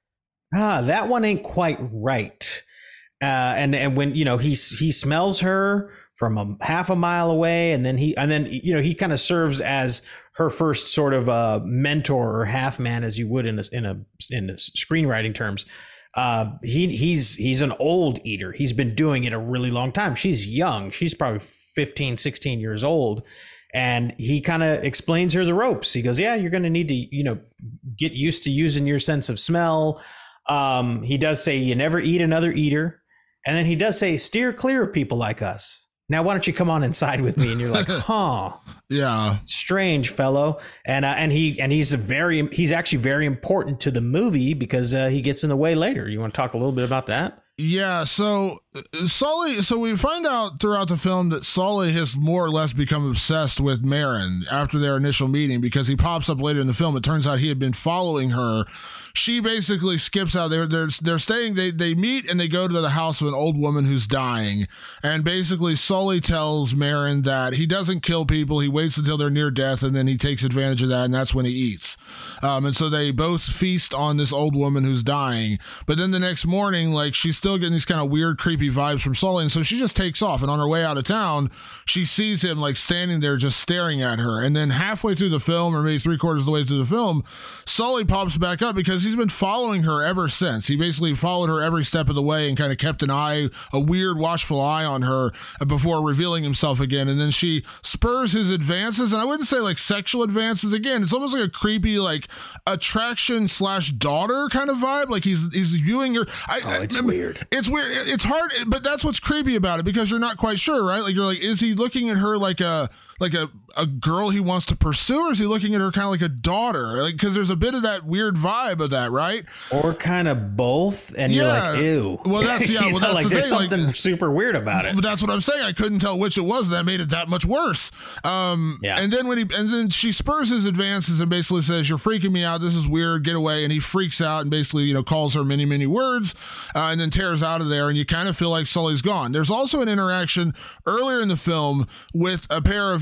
ah, that one ain't quite right. Uh, and, and when, you know, he, he smells her from a half a mile away, and then he and then you know he kind of serves as her first sort of uh, mentor or half man, as you would in a in a in a screenwriting terms. Uh, he he's he's an old eater. He's been doing it a really long time. She's young. She's probably fifteen, sixteen years old, and he kind of explains her the ropes. He goes, "Yeah, you're going to need to you know get used to using your sense of smell." Um, he does say you never eat another eater, and then he does say steer clear of people like us. Now, why don't you come on inside with me? And you're like, huh, yeah, strange fellow. And uh, and he and he's a very he's actually very important to the movie because uh, he gets in the way later. You want to talk a little bit about that? Yeah. So uh, Sully. So we find out throughout the film that Sully has more or less become obsessed with Marin after their initial meeting, because he pops up later in the film. It turns out he had been following her. She basically skips out. They're they're they're staying. They they meet and they go to the house of an old woman who's dying. And basically, Sully tells Marin that he doesn't kill people. He waits until they're near death, and then he takes advantage of that, and that's when he eats. Um, and so they both feast on this old woman who's dying. But then the next morning, like she's still getting these kind of weird, creepy vibes from Sully, and so she just takes off. And on her way out of town, she sees him like standing there, just staring at her. And then halfway through the film, or maybe three quarters of the way through the film, Sully pops back up because he's been following her ever since. He basically followed her every step of the way and kind of kept an eye, a weird watchful eye on her before revealing himself again. And then she spurs his advances, and I wouldn't say like sexual advances. Again, it's almost like a creepy like attraction slash daughter kind of vibe. Like he's he's viewing her. I, oh, it's I, weird. It's weird. It's hard, but that's what's creepy about it, because you're not quite sure, right? Like you're like, is he looking at her like a like a, a girl he wants to pursue, or is he looking at her kind of like a daughter? Like, because there's a bit of that weird vibe of that, right? Or kind of both, and yeah. you're like, ew. Well, that's yeah. Well, know, that's like the there's thing. something like, super weird about it. But that's what I'm saying. I couldn't tell which it was. That made it that much worse. Um, yeah. And then when he and then she spurs his advances and basically says, "You're freaking me out. This is weird. Get away." And he freaks out and basically, you know, calls her many, many words, uh, and then tears out of there. And you kind of feel like Sully's gone. There's also an interaction earlier in the film with a pair of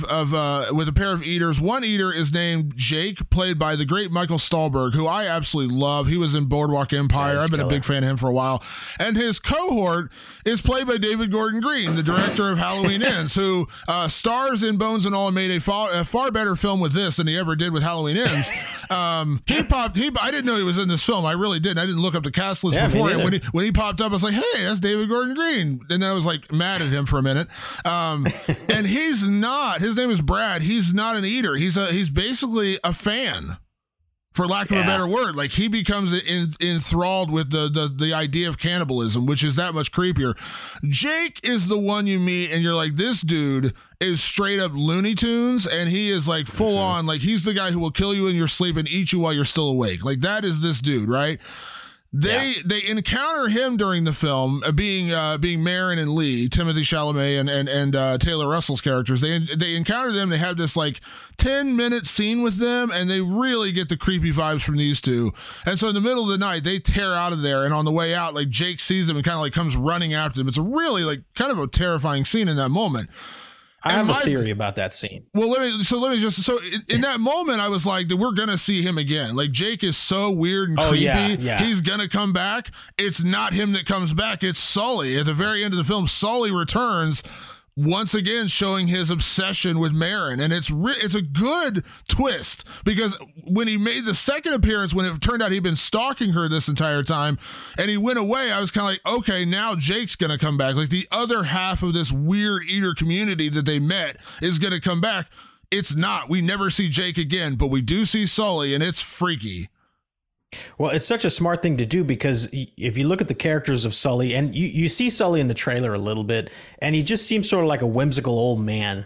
of uh, with a pair of eaters. One eater is named Jake, played by the great Michael Stahlberg, who I absolutely love. He was in Boardwalk Empire. Nice I've been killer. a big fan of him for a while. And his cohort is played by David Gordon Green, the director of Halloween Ends, who uh, stars in Bones and All and made a far, a far better film with this than he ever did with Halloween Ends. Um, he popped. He I didn't know he was in this film. I really didn't. I didn't look up the cast list Yeah, me before. neither. When he when he popped up, I was like, "Hey, that's David Gordon Green." And I was like mad at him for a minute. Um, and he's not. His name is Brad. He's not an eater. He's a. He's basically a fan, for lack of Yeah. a better word. Like he becomes in, enthralled with the, the the idea of cannibalism, which is that much creepier. Jake is the one you meet, and you're like, this dude is straight up Looney Tunes, and he is like full Mm-hmm. on. Like he's the guy who will kill you in your sleep and eat you while you're still awake. Like that is this dude, right? They Yeah. they encounter him during the film, uh, being uh, being Marin and Lee, Timothy Chalamet and and and uh, Taylor Russell's characters. They they encounter them. They have this like ten minute scene with them, and they really get the creepy vibes from these two. And so in the middle of the night, they tear out of there, and on the way out, like Jake sees them and kind of like comes running after them. It's a really like kind of a terrifying scene in that moment. I And have my- a theory about that scene. Well, let me. So let me just. So in, in that moment, I was like, "We're gonna see him again." Like Jake is so weird and Oh, creepy. yeah, yeah. He's gonna come back. It's not him that comes back. It's Sully. At the very end of the film, Sully returns once again, showing his obsession with Marin, and it's re- it's a good twist because when he made the second appearance, when it turned out he'd been stalking her this entire time, and he went away, I was kind of like, okay, now Jake's gonna come back. Like the other half of this weird eater community that they met is gonna come back. It's not. We never see Jake again, but we do see Sully, and it's freaky. Well, it's such a smart thing to do because y- if you look at the characters of Sully, and you, you see Sully in the trailer a little bit, and he just seems sort of like a whimsical old man.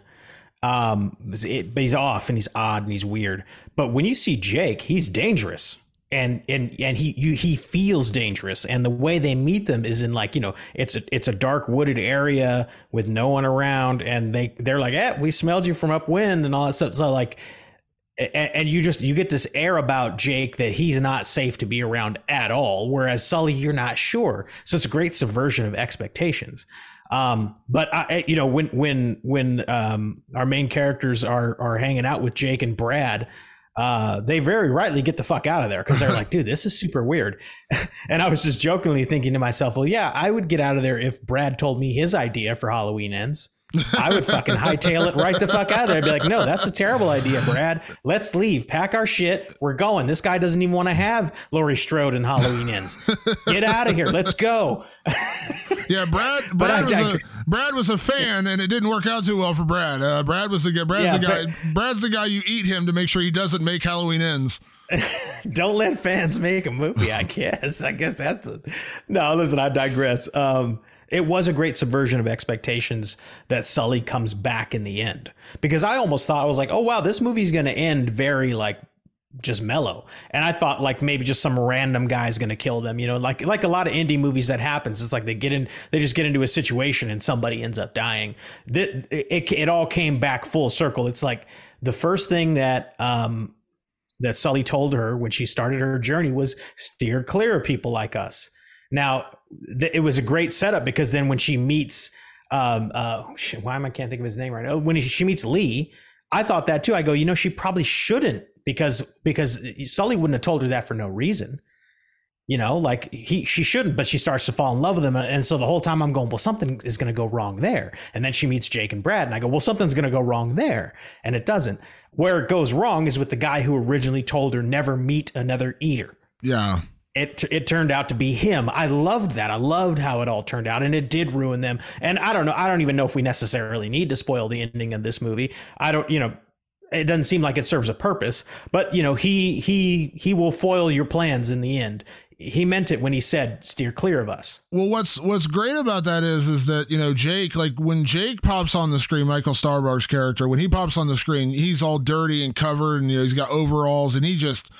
Um, it, but he's off and he's odd and he's weird. But when you see Jake, he's dangerous. And and and he you, he feels dangerous, and the way they meet them is in like, you know, it's a it's a dark wooded area with no one around, and they they're like, eh, we smelled you from upwind and all that stuff. So like, and, and you just you get this air about Jake that he's not safe to be around at all, whereas Sully, you're not sure. So it's a great subversion of expectations. Um, but I, you know, when when when um, our main characters are are hanging out with Jake and Brad, uh, they very rightly get the fuck out of there because they're like, dude, this is super weird. And I was just jokingly thinking to myself, well, yeah, I would get out of there if Brad told me his idea for Halloween Ends. I would fucking hightail it right the fuck out of there. I'd be like, no, that's a terrible idea, Brad. Let's leave. Pack our shit. We're going. This guy doesn't even want to have Laurie Strode and Halloween Ends. Get out of here. Let's go. Yeah, Brad. But I Brad was a dig- Brad was a fan, and it didn't work out too well for Brad. Uh, Brad was the guy. Brad's Yeah, the guy. Brad's the guy you eat him to make sure he doesn't make Halloween Ends. Don't let fans make a movie, I guess. I guess that's a, no, listen, I digress. Um, it was a great subversion of expectations that Sully comes back in the end, because I almost thought, I was like, oh, wow, this movie's going to end very like just mellow. And I thought like maybe just some random guy's going to kill them, you know, like, like a lot of indie movies that happens. It's like they get in, they just get into a situation and somebody ends up dying. It, it, it all came back full circle. It's like the first thing that, um, that Sully told her when she started her journey was steer clear of people like us. Now, th- it was a great setup because then when she meets, um, uh, shit, why am I can't think of his name right now? When he, she meets Lee, I thought that too. I go, you know, she probably shouldn't because because Sully wouldn't have told her that for no reason. You know, like he she shouldn't, but she starts to fall in love with him. And so the whole time I'm going, well, something is going to go wrong there. And then she meets Jake and Brad, and I go, well, something's going to go wrong there. And it doesn't. Where it goes wrong is with the guy who originally told her never meet another eater. Yeah. It it turned out to be him. I loved that. I loved how it all turned out, and it did ruin them. And I don't know. I don't even know if we necessarily need to spoil the ending of this movie. I don't, you know, it doesn't seem like it serves a purpose, but you know, he he he will foil your plans in the end. He meant it when he said steer clear of us. Well, what's what's great about that is is that, you know, Jake, like when Jake pops on the screen, Michael Starberg's character, when he pops on the screen, he's all dirty and covered, and you know, he's got overalls, and he just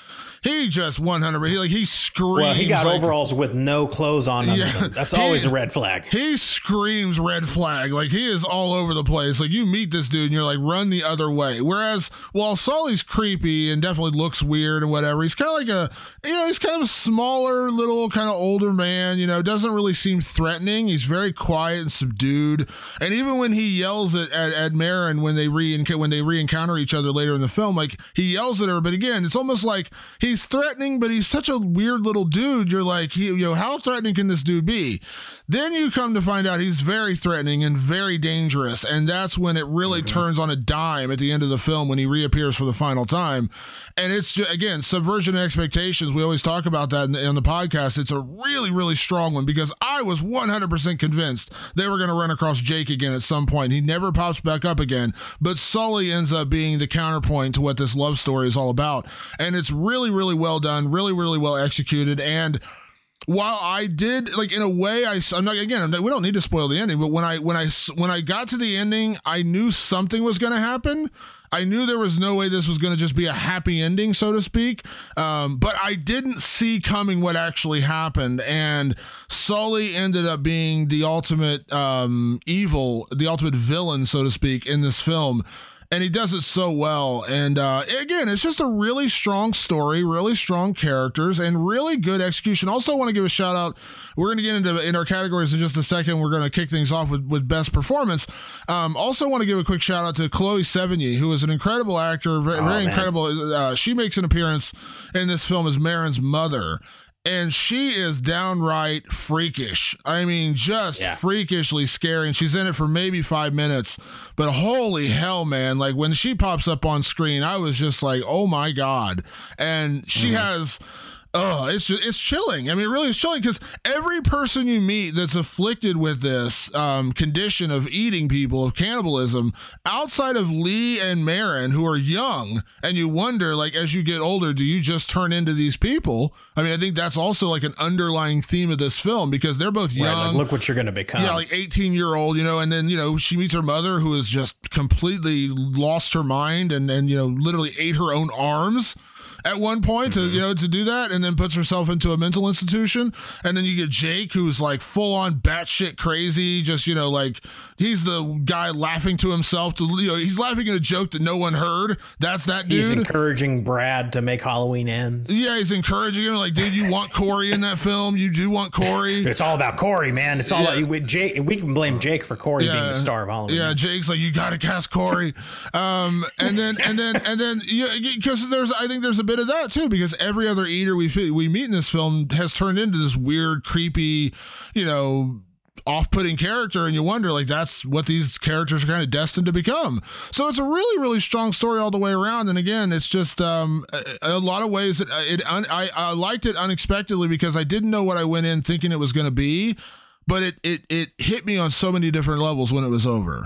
he just one hundred. He like he screams. Well, he got like, overalls with no clothes on. Under Yeah, them. That's he- always a red flag. He screams red flag. Like he is all over the place. Like you meet this dude and you're like, run the other way. Whereas while Sully's creepy and definitely looks weird and whatever, he's kind of like a, you know, he's kind of a smaller, little kind of older man, you know, doesn't really seem threatening. He's very quiet and subdued. And even when he yells at, at, at Marin when they re when they re-encounter each other later in the film, like he yells at her, but again, it's almost like he's threatening, but he's such a weird little dude. You're like, he, you know, how threatening can this dude be? Then you come to find out he's very threatening and very dangerous. And that's when it really mm-hmm. turns on a dime at the end of the film when he reappears for the final time. And it's just, again, subversion of expectations. We always talk about that in the, in the podcast. It's a really, really strong one because I was one hundred percent convinced they were going to run across Jake again at some point. He never pops back up again, but Sully ends up being the counterpoint to what this love story is all about. And it's really, really well done, really, really well executed. And while I did, like, in a way, I, I'm not, again, we don't need to spoil the ending, but when I, when I, when I got to the ending, I knew something was going to happen. I knew there was no way this was going to just be a happy ending, so to speak. Um, but I didn't see coming what actually happened. And Sully ended up being the ultimate um, evil, the ultimate villain, so to speak, in this film. And he does it so well. And uh, again, it's just a really strong story, really strong characters, and really good execution. Also want to give a shout out. We're going to get into in our categories in just a second. We're going to kick things off with, with best performance. Um, also want to give a quick shout out to Chloe Sevigny, who is an incredible actor, very, oh, very man. incredible. Uh, she makes an appearance in this film as Marin's mother. And she is downright freakish. I mean, just yeah. freakishly scary. And she's in it for maybe five minutes. But holy hell, man. Like when she pops up on screen, I was just like, oh my God. And she mm-hmm. has... Oh, it's just, it's chilling. I mean, it really is chilling because every person you meet that's afflicted with this um, condition of eating people, of cannibalism, outside of Lee and Marin, who are young, and you wonder, like, as you get older, do you just turn into these people? I mean, I think that's also like an underlying theme of this film because they're both young. Right, like, look what you're going to become. Yeah, like eighteen year old, you know, and then, you know, she meets her mother who has just completely lost her mind and, and, you know, literally ate her own arms at one point mm-hmm. to, you know, to do that, and then puts herself into a mental institution. And then you get Jake, who's like full on batshit crazy. Just, you know, like he's the guy laughing to himself to, you know, he's laughing at a joke that no one heard. That's that dude. He's encouraging Brad to make Halloween ends. Yeah. He's encouraging him like, dude, you want Corey in that film. You do want Corey. It's all about Corey, man. It's all yeah. about with Jake. We can blame Jake for Corey yeah. being the star of Halloween. Yeah. Jake's like, you got to cast Corey. um, and then, and then, and then, yeah, because there's, I think there's a bit of that too, because every other eater we we meet in this film has turned into this weird, creepy, you know, off-putting character, and you wonder, like, that's what these characters are kind of destined to become. So it's a really, really strong story all the way around. And again, it's just um, a, a lot of ways that it un, I, I liked it unexpectedly because I didn't know what I went in thinking it was going to be, but it it it hit me on so many different levels when it was over.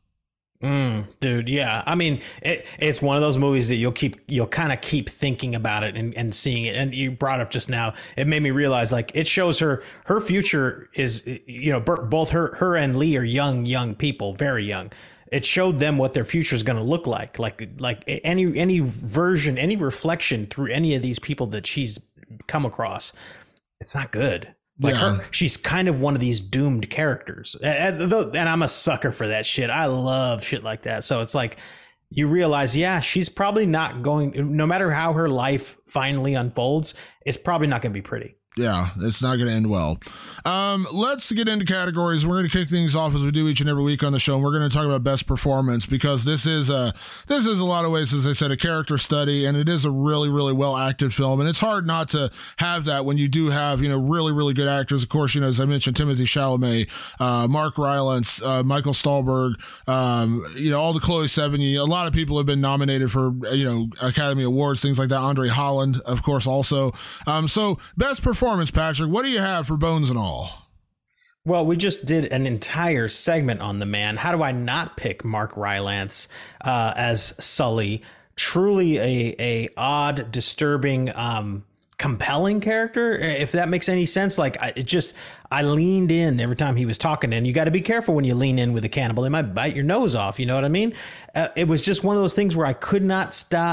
Mm, dude, yeah. I mean, it, it's one of those movies that you'll keep, you'll kind of keep thinking about it and, and seeing it. And you brought up just now, it made me realize, like, it shows her, her future is, you know, both her, her and Lee are young, young people, very young. It showed them what their future is going to look like. Like, like any, any version, any reflection through any of these people that she's come across, it's not good. Like yeah. her, she's kind of one of these doomed characters, and, and I'm a sucker for that shit. I love shit like that. So it's like you realize, yeah, she's probably not going. No matter how her life finally unfolds, it's probably not going to be pretty. Yeah, it's not going to end well. Um, let's get into categories. We're going to kick things off as we do each and every week on the show. And we're going to talk about best performance because this is a this is a lot of ways, as I said, a character study, and it is a really, really well acted film. And it's hard not to have that when you do have, you know, really, really good actors. Of course, you know, as I mentioned, Timothée Chalamet, uh, Mark Rylance, uh, Michael Stuhlbarg, um, you know, all the Chloe Sevigny. A lot of people have been nominated for, you know, Academy Awards, things like that. Andre Holland, of course, also. Um, so best performance. Performance, Patrick, what do you have for Bones and All? Well, we just did an entire segment on the man. How do I not pick Mark Rylance uh, as Sully? Truly a a odd, disturbing, um, compelling character, if that makes any sense. Like, I, it just, I leaned in every time he was talking, and you got to be careful when you lean in with a cannibal. They might bite your nose off. You know what I mean? Uh, it was just one of those things where I could not stop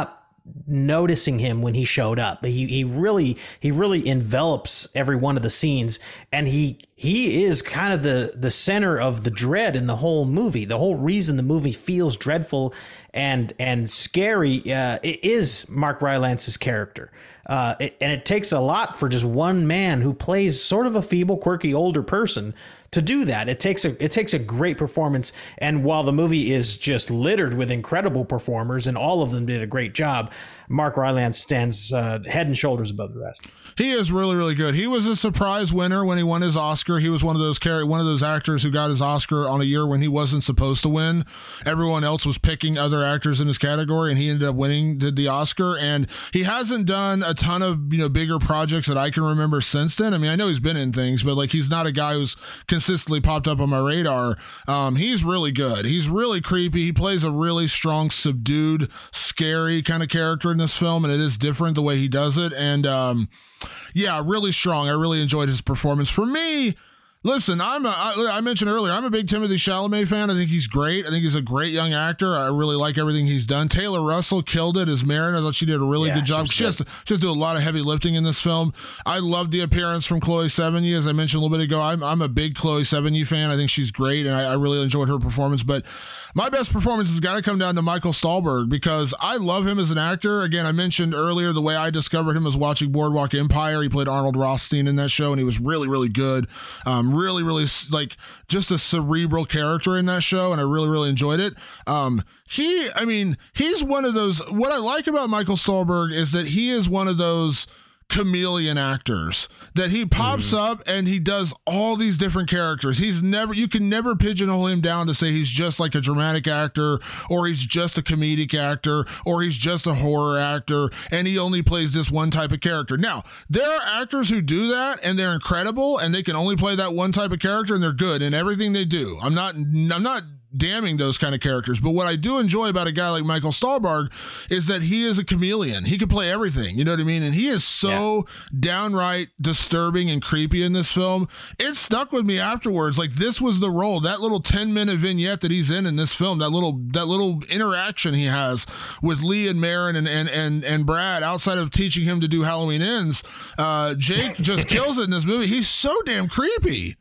noticing him when he showed up. He he really he really envelops every one of the scenes, and he he is kind of the the center of the dread in the whole movie. The whole reason the movie feels dreadful and and scary uh, it is Mark Rylance's character. Uh, it, and it takes a lot for just one man who plays sort of a feeble, quirky older person to do that. It takes a it takes a great performance. And while the movie is just littered with incredible performers and all of them did a great job, Mark Rylance stands uh, head and shoulders above the rest. He is really, really good. He was a surprise winner when he won his Oscar. He was one of those car- one of those actors who got his Oscar on a year when he wasn't supposed to win. Everyone else was picking other actors in his category, and he ended up winning did the Oscar. And he hasn't done a ton of, you know, bigger projects that I can remember since then. I mean, I know he's been in things, but like he's not a guy who's consistently popped up on my radar. Um, he's really good. He's really creepy. He plays a really strong, subdued, scary kind of character in this film, and it is different the way he does it. And um, yeah, really strong. I really enjoyed his performance. For me, listen, I'm a, I, I mentioned earlier, I'm a big Timothée Chalamet fan. I think he's great. I think he's a great young actor. I really like everything he's done. Taylor Russell killed it as Marin. I thought she did a really yeah, good job. She has to just do a lot of heavy lifting in this film. I love the appearance from Chloe Sevigny. As I mentioned a little bit ago, I'm, I'm a big Chloe Sevigny fan. I think she's great, and I, I really enjoyed her performance. But my best performance has got to come down to Michael Stahlberg, because I love him as an actor. Again, I mentioned earlier the way I discovered him was watching Boardwalk Empire. He played Arnold Rothstein in that show, and he was really, really good. Um, really, really like just a cerebral character in that show, and I really, really enjoyed it. Um, he, I mean, he's one of those. What I like about Michael Stahlberg is that he is one of those chameleon actors that he pops mm. up and he does all these different characters. He's never, you can never pigeonhole him down to say he's just like a dramatic actor, or he's just a comedic actor, or he's just a horror actor, and he only plays this one type of character. Now, there are actors who do that and they're incredible and they can only play that one type of character and they're good in everything they do. I'm not, I'm not damning those kind of characters, but what I do enjoy about a guy like Michael Stahlberg is that he is a chameleon. He can play everything, you know what I mean? And he is so yeah. downright disturbing and creepy in this film. It stuck with me afterwards. Like, this was the role, that little ten minute vignette that he's in in this film, that little that little interaction he has with Lee and Marin and and and, and Brad, outside of teaching him to do Halloween Ends. uh Jake just kills it in this movie. He's so damn creepy.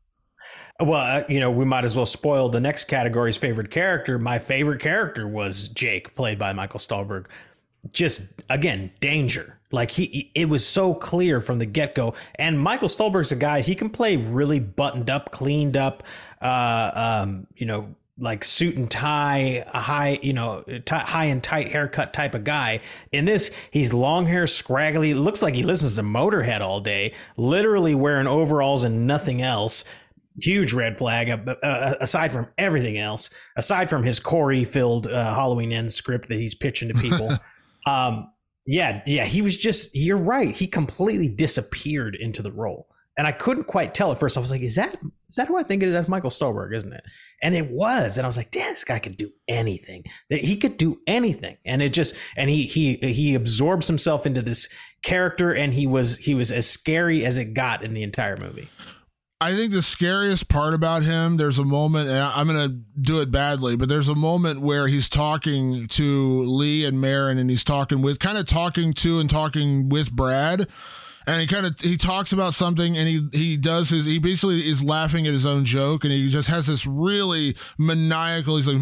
Well, uh, you know, we might as well spoil the next category's favorite character. My favorite character was Jake, played by Michael Stahlberg. Just, again, danger. Like, he, it was so clear from the get-go. And Michael Stahlberg's a guy, he can play really buttoned up, cleaned up, uh, um, you know, like suit and tie, a high, you know, t- high and tight haircut type of guy. In this, he's long hair, scraggly. Looks like he listens to Motorhead all day, literally wearing overalls and nothing else. Huge red flag, uh, uh, aside from everything else, aside from his Corey-filled uh, Halloween Ends script that he's pitching to people. um, yeah, yeah, he was just, you're right. He completely disappeared into the role. And I couldn't quite tell at first. I was like, is that is that who I think it is? That's Michael Stahlberg, isn't it? And it was. And I was like, damn, this guy could do anything. He could do anything. And it just, and he he he absorbs himself into this character, and he was he was as scary as it got in the entire movie. I think the scariest part about him, there's a moment, and I'm going to do it badly, but there's a moment where he's talking to Lee and Marin, and he's talking with, kind of talking to and talking with Brad. And he kind of, he talks about something, and he, he does his, he basically is laughing at his own joke, and he just has this really maniacal, he's like,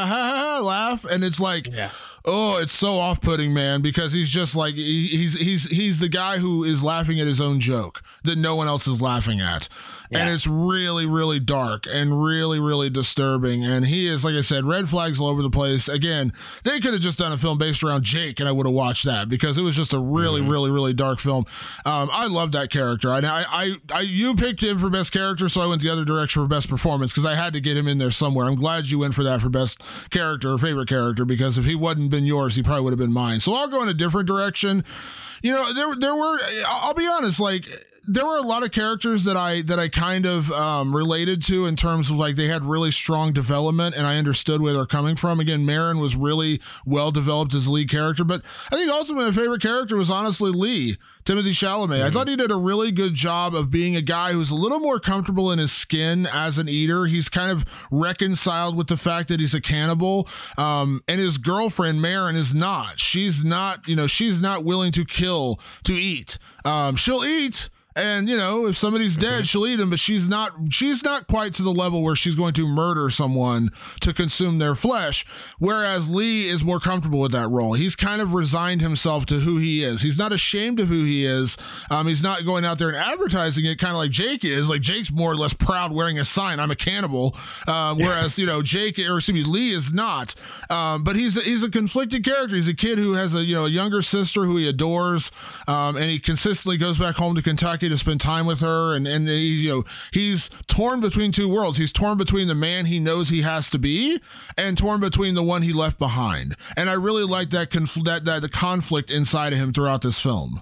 laugh. And it's like, yeah. Oh, it's so off-putting, man, because he's just like, he, he's, he's, he's the guy who is laughing at his own joke that no one else is laughing at. Yeah. And it's really, really dark and really, really disturbing. And he is, like I said, red flags all over the place. Again, they could have just done a film based around Jake, and I would have watched that, because it was just a really, mm-hmm. really, really dark film. Um, I love that character. I, I, I, you picked him for best character, so I went the other direction for best performance, because I had to get him in there somewhere. I'm glad you went for that for best character or favorite character, because if he wouldn't been yours, he probably would have been mine. So I'll go in a different direction. You know, there, there were, I'll be honest, like, there were a lot of characters that I that I kind of um, related to in terms of like they had really strong development and I understood where they're coming from. Again, Marin was really well developed as a lead character, but I think ultimately my favorite character was honestly Lee, Timothée Chalamet. Mm-hmm. I thought he did a really good job of being a guy who's a little more comfortable in his skin as an eater. He's kind of reconciled with the fact that he's a cannibal, um, and his girlfriend Marin is not. She's not, you know, she's not willing to kill to eat. Um, she'll eat. And, you know, if somebody's dead, mm-hmm. she'll eat them, but she's not, she's not quite to the level where she's going to murder someone to consume their flesh. Whereas Lee is more comfortable with that role. He's kind of resigned himself to who he is. He's not ashamed of who he is. Um, he's not going out there and advertising it kind of like Jake is. Like Jake's more or less proud wearing a sign, I'm a cannibal. Um, whereas, you know, Jake, or excuse me, Lee is not. Um, but he's a, he's a conflicted character. He's a kid who has a, you know, a younger sister who he adores. Um, and he consistently goes back home to Kentucky to spend time with her, and and he, you know, he's torn between two worlds. He's torn between the man he knows he has to be and torn between the one he left behind. And I really like that conf- that that the conflict inside of him throughout this film.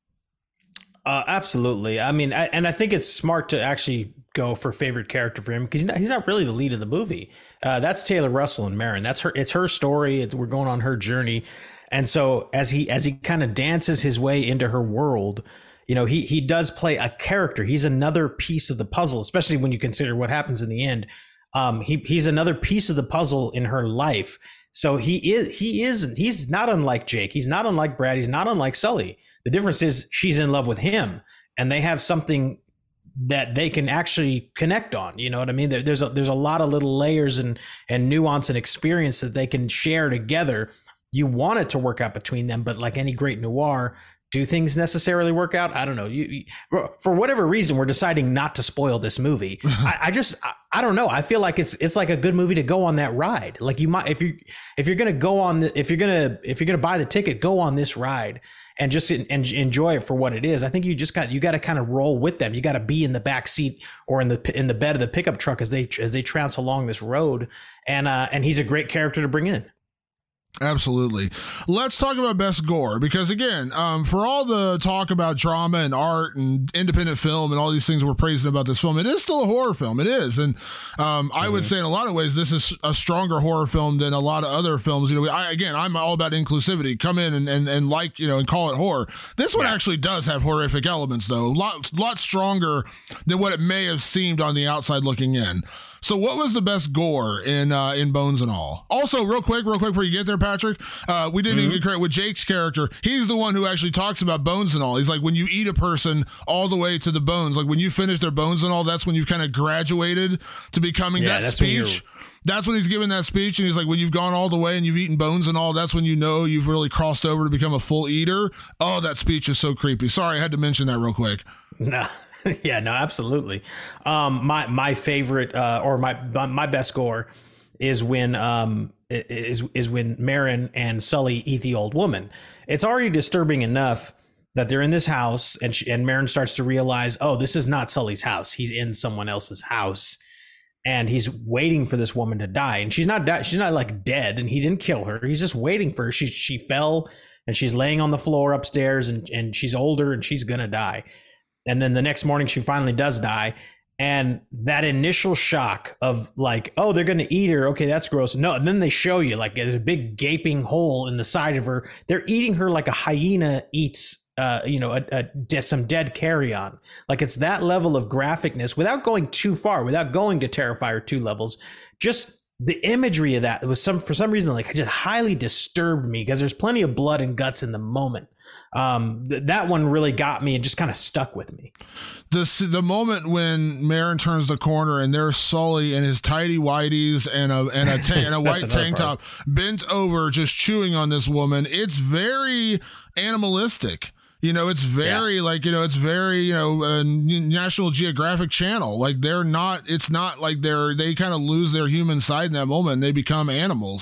Uh, absolutely. I mean, I, and I think it's smart to actually go for favorite character for him because he's not, he's not really the lead of the movie. Uh, that's Taylor Russell and Marin. That's her. It's her story. It's, we're going on her journey. And so as he as he kind of dances his way into her world, you know, he he does play a character. He's another piece of the puzzle, especially when you consider what happens in the end. Um, he he's another piece of the puzzle in her life. So he is he is he's not unlike Jake. He's not unlike Brad. He's not unlike Sully. The difference is she's in love with him, and they have something that they can actually connect on. You know what I mean? There, there's a, there's a lot of little layers and and nuance and experience that they can share together. You want it to work out between them, but like any great noir, do things necessarily work out? I don't know. You, you for whatever reason, we're deciding not to spoil this movie. I, I just, I, I don't know. I feel like it's it's like a good movie to go on that ride. Like you might, if you if you're gonna go on the, if you're gonna if you're gonna buy the ticket, go on this ride and just and enjoy it for what it is. I think you just got you got to kind of roll with them. You got to be in the back seat or in the in the bed of the pickup truck as they as they trounce along this road. And uh, and he's a great character to bring in. Absolutely. Let's talk about best gore, because again, um, for all the talk about drama and art and independent film and all these things we're praising about this film, it is still a horror film. It is. And um, I mm-hmm. would say in a lot of ways, this is a stronger horror film than a lot of other films. You know, I, again, I'm all about inclusivity. Come in and, and, and like, you know, and call it horror. This one yeah. actually does have horrific elements, though. A lot, lot stronger than what it may have seemed on the outside looking in. So what was the best gore in uh, in Bones and All? Also, real quick, real quick before you get there, Patrick, uh, we didn't mm-hmm. even get credit with Jake's character. He's the one who actually talks about bones and all. He's like, when you eat a person all the way to the bones, like when you finish their bones and all, that's when you've kind of graduated to becoming yeah, that speech. That's when he's giving that speech, and he's like, when you've gone all the way and you've eaten bones and all, that's when you know you've really crossed over to become a full eater. Oh, that speech is so creepy. Sorry, I had to mention that real quick. No. Yeah, no, absolutely. Um, my my favorite uh, or my my best gore is when um is is when Marin and Sully eat the old woman. It's already disturbing enough that they're in this house, and she, and Marin starts to realize, oh, this is not Sully's house. He's in someone else's house, and he's waiting for this woman to die. And she's not she's not like dead, and he didn't kill her. He's just waiting for her. She she fell, and she's laying on the floor upstairs, and and she's older, and she's gonna die. And then the next morning she finally does die. And that initial shock of like, oh, they're going to eat her. Okay, that's gross. No, and then they show you like there's a big gaping hole in the side of her. They're eating her like a hyena eats, uh, you know, a, a, de- some dead carrion. Like it's that level of graphicness without going too far, without going to Terrifier two levels. Just the imagery of that was some for some reason like it just highly disturbed me because there's plenty of blood and guts in the moment. Um, th- that one really got me and just kind of stuck with me. The the moment when Marin turns the corner and there's Sully and his tidy whities and a and a, ta- and a white tank top bent over just chewing on this woman, it's very animalistic. You know, it's very yeah. like, you know, it's very, you know, uh, National Geographic Channel. Like they're not, it's not like they're, they kind of lose their human side in that moment and they become animals.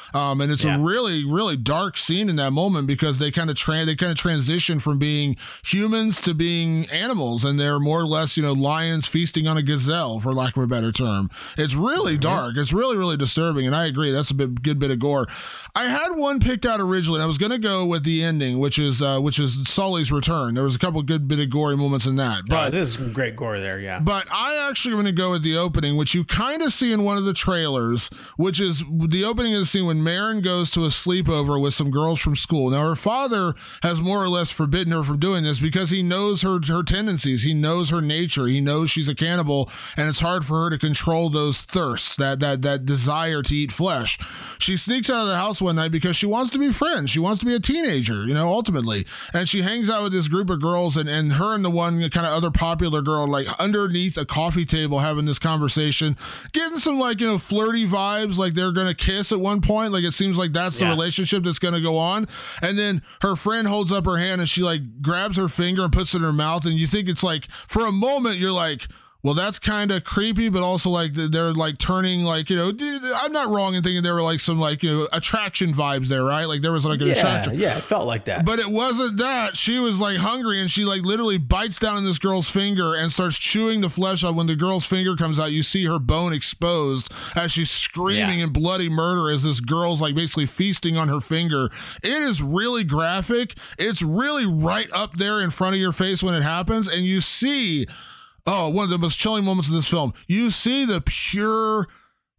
Um, and it's Yeah. a really, really dark scene in that moment because they kind of tra- they kind of transition from being humans to being animals, and they're more or less, you know, lions feasting on a gazelle, for lack of a better term. It's really mm-hmm. dark. It's really, really disturbing, and I agree. That's a bit, good bit of gore. I had one picked out originally, and I was going to go with the ending, which is uh, which is Sully's return. There was a couple good bit of gory moments in that. But oh, this is great gore there, yeah. But I actually am going to go with the opening, which you kind of see in one of the trailers, which is the opening of the scene when Marin goes to a sleepover with some girls from school. Now, her father has more or less forbidden her from doing this because he knows her her tendencies. He knows her nature. He knows she's a cannibal, and it's hard for her to control those thirsts, that that that desire to eat flesh. She sneaks out of the house one night because she wants to be friends. She wants to be a teenager, you know, ultimately. And she hangs out with this group of girls, and, and her and the one kind of other popular girl, like underneath a coffee table having this conversation, getting some like, you know, flirty vibes, like they're going to kiss at one point. Like it seems like that's the yeah. relationship that's going to go on. And then her friend holds up her hand and she like grabs her finger and puts it in her mouth. And you think it's like, for a moment, you're like, well, that's kind of creepy, but also like they're like turning like, you know, I'm not wrong in thinking there were like some like, you know, attraction vibes there, right? Like there was like an yeah, attraction. Yeah, it felt like that. But it wasn't that. She was like hungry and she like literally bites down on this girl's finger and starts chewing the flesh out. When the girl's finger comes out, you see her bone exposed as she's screaming yeah. in bloody murder as this girl's like basically feasting on her finger. It is really graphic. It's really right up there in front of your face when it happens. And you see... Oh, one of the most chilling moments of this film. You see the pure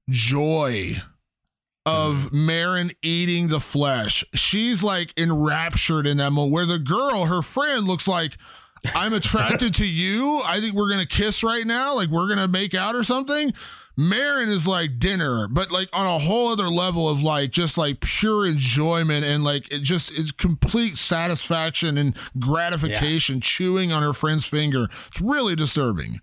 joy of Marin eating the flesh. She's like enraptured in that moment where the girl, her friend, looks like, I'm attracted to you. I think we're going to kiss right now. Like we're going to make out or something. Marin is like dinner, but like on a whole other level of like just like pure enjoyment and like it just it's complete satisfaction and gratification, yeah. chewing on her friend's finger. It's really disturbing.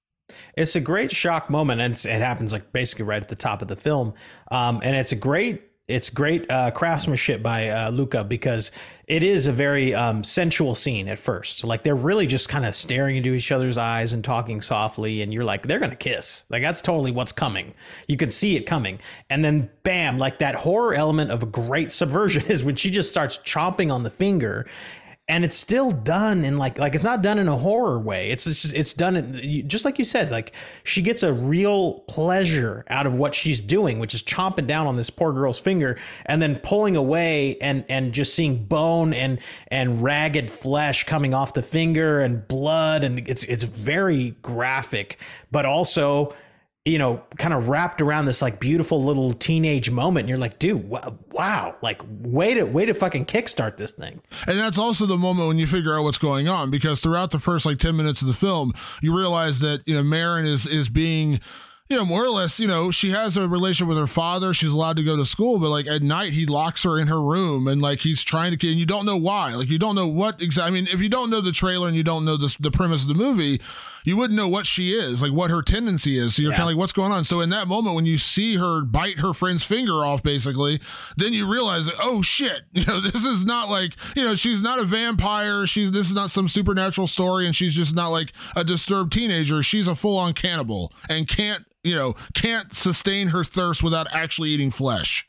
It's a great shock moment, and it's, it happens like basically right at the top of the film. Um, and it's a great it's great uh, craftsmanship by uh, Luca, because it is a very um, sensual scene at first. Like they're really just kind of staring into each other's eyes and talking softly, and you're like, they're gonna kiss. Like that's totally what's coming. You can see it coming, and then bam, like that horror element of a great subversion is when she just starts chomping on the finger. And it's still done in like, like it's not done in a horror way. It's just, it's done in, just like you said, like she gets a real pleasure out of what she's doing, which is chomping down on this poor girl's finger and then pulling away and, and just seeing bone and, and ragged flesh coming off the finger and blood. And it's, it's very graphic, but also, you know, kind of wrapped around this like beautiful little teenage moment. And you're like, dude, wow, like way to way to fucking kickstart this thing. And that's also the moment when you figure out what's going on, because throughout the first like ten minutes of the film, you realize that, you know, Marin is is being, you know, more or less, you know, she has a relationship with her father. She's allowed to go to school, but like at night he locks her in her room and like he's trying to, and you don't know why. Like you don't know what exactly. I mean, if you don't know the trailer and you don't know this, the premise of the movie, you wouldn't know what she is, like what her tendency is. So you're yeah. kind of like, what's going on? So in that moment, when you see her bite her friend's finger off, basically, then you realize that, oh shit, you know, this is not like, you know, she's not a vampire. She's, this is not some supernatural story. And she's just not like a disturbed teenager. She's a full on cannibal and can't, you know, can't sustain her thirst without actually eating flesh.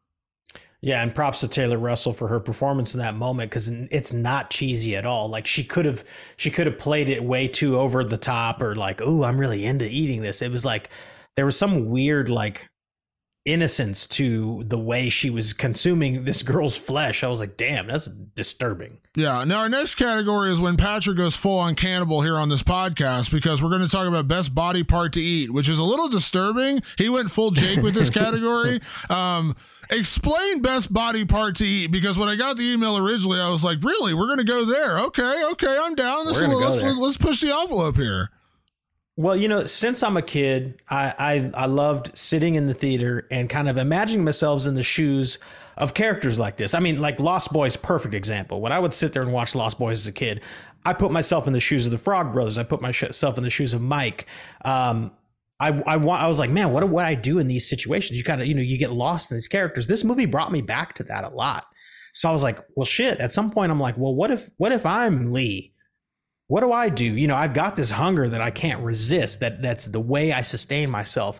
Yeah, and props to Taylor Russell for her performance in that moment, because it's not cheesy at all. Like she could have, she could have played it way too over the top, or like, oh, I'm really into eating this. It was like there was some weird like innocence to the way she was consuming this girl's flesh. I was like, damn, that's disturbing. Yeah. Now our next category is when Patrick goes full on cannibal here on this podcast, because we're going to talk about best body part to eat, which is a little disturbing. He went full Jake with this category. Um, Explain best body part to eat, because when I got the email originally, I was like, really? We're going to go there. Okay. Okay. I'm down. This is, let's, let's, let's push the envelope here. Well, you know, since I'm a kid, I, I I loved sitting in the theater and kind of imagining myself in the shoes of characters like this. I mean, like Lost Boys, perfect example. When I would sit there and watch Lost Boys as a kid, I put myself in the shoes of the Frog Brothers. I put myself in the shoes of Mike. Um, I I want. I was like, man, what would I do in these situations? You kind of, you know, you get lost in these characters. This movie brought me back to that a lot. So I was like, well, shit. At some point, I'm like, well, what if what if I'm Lee? What do I do? You know, I've got this hunger that I can't resist. That that's the way I sustain myself.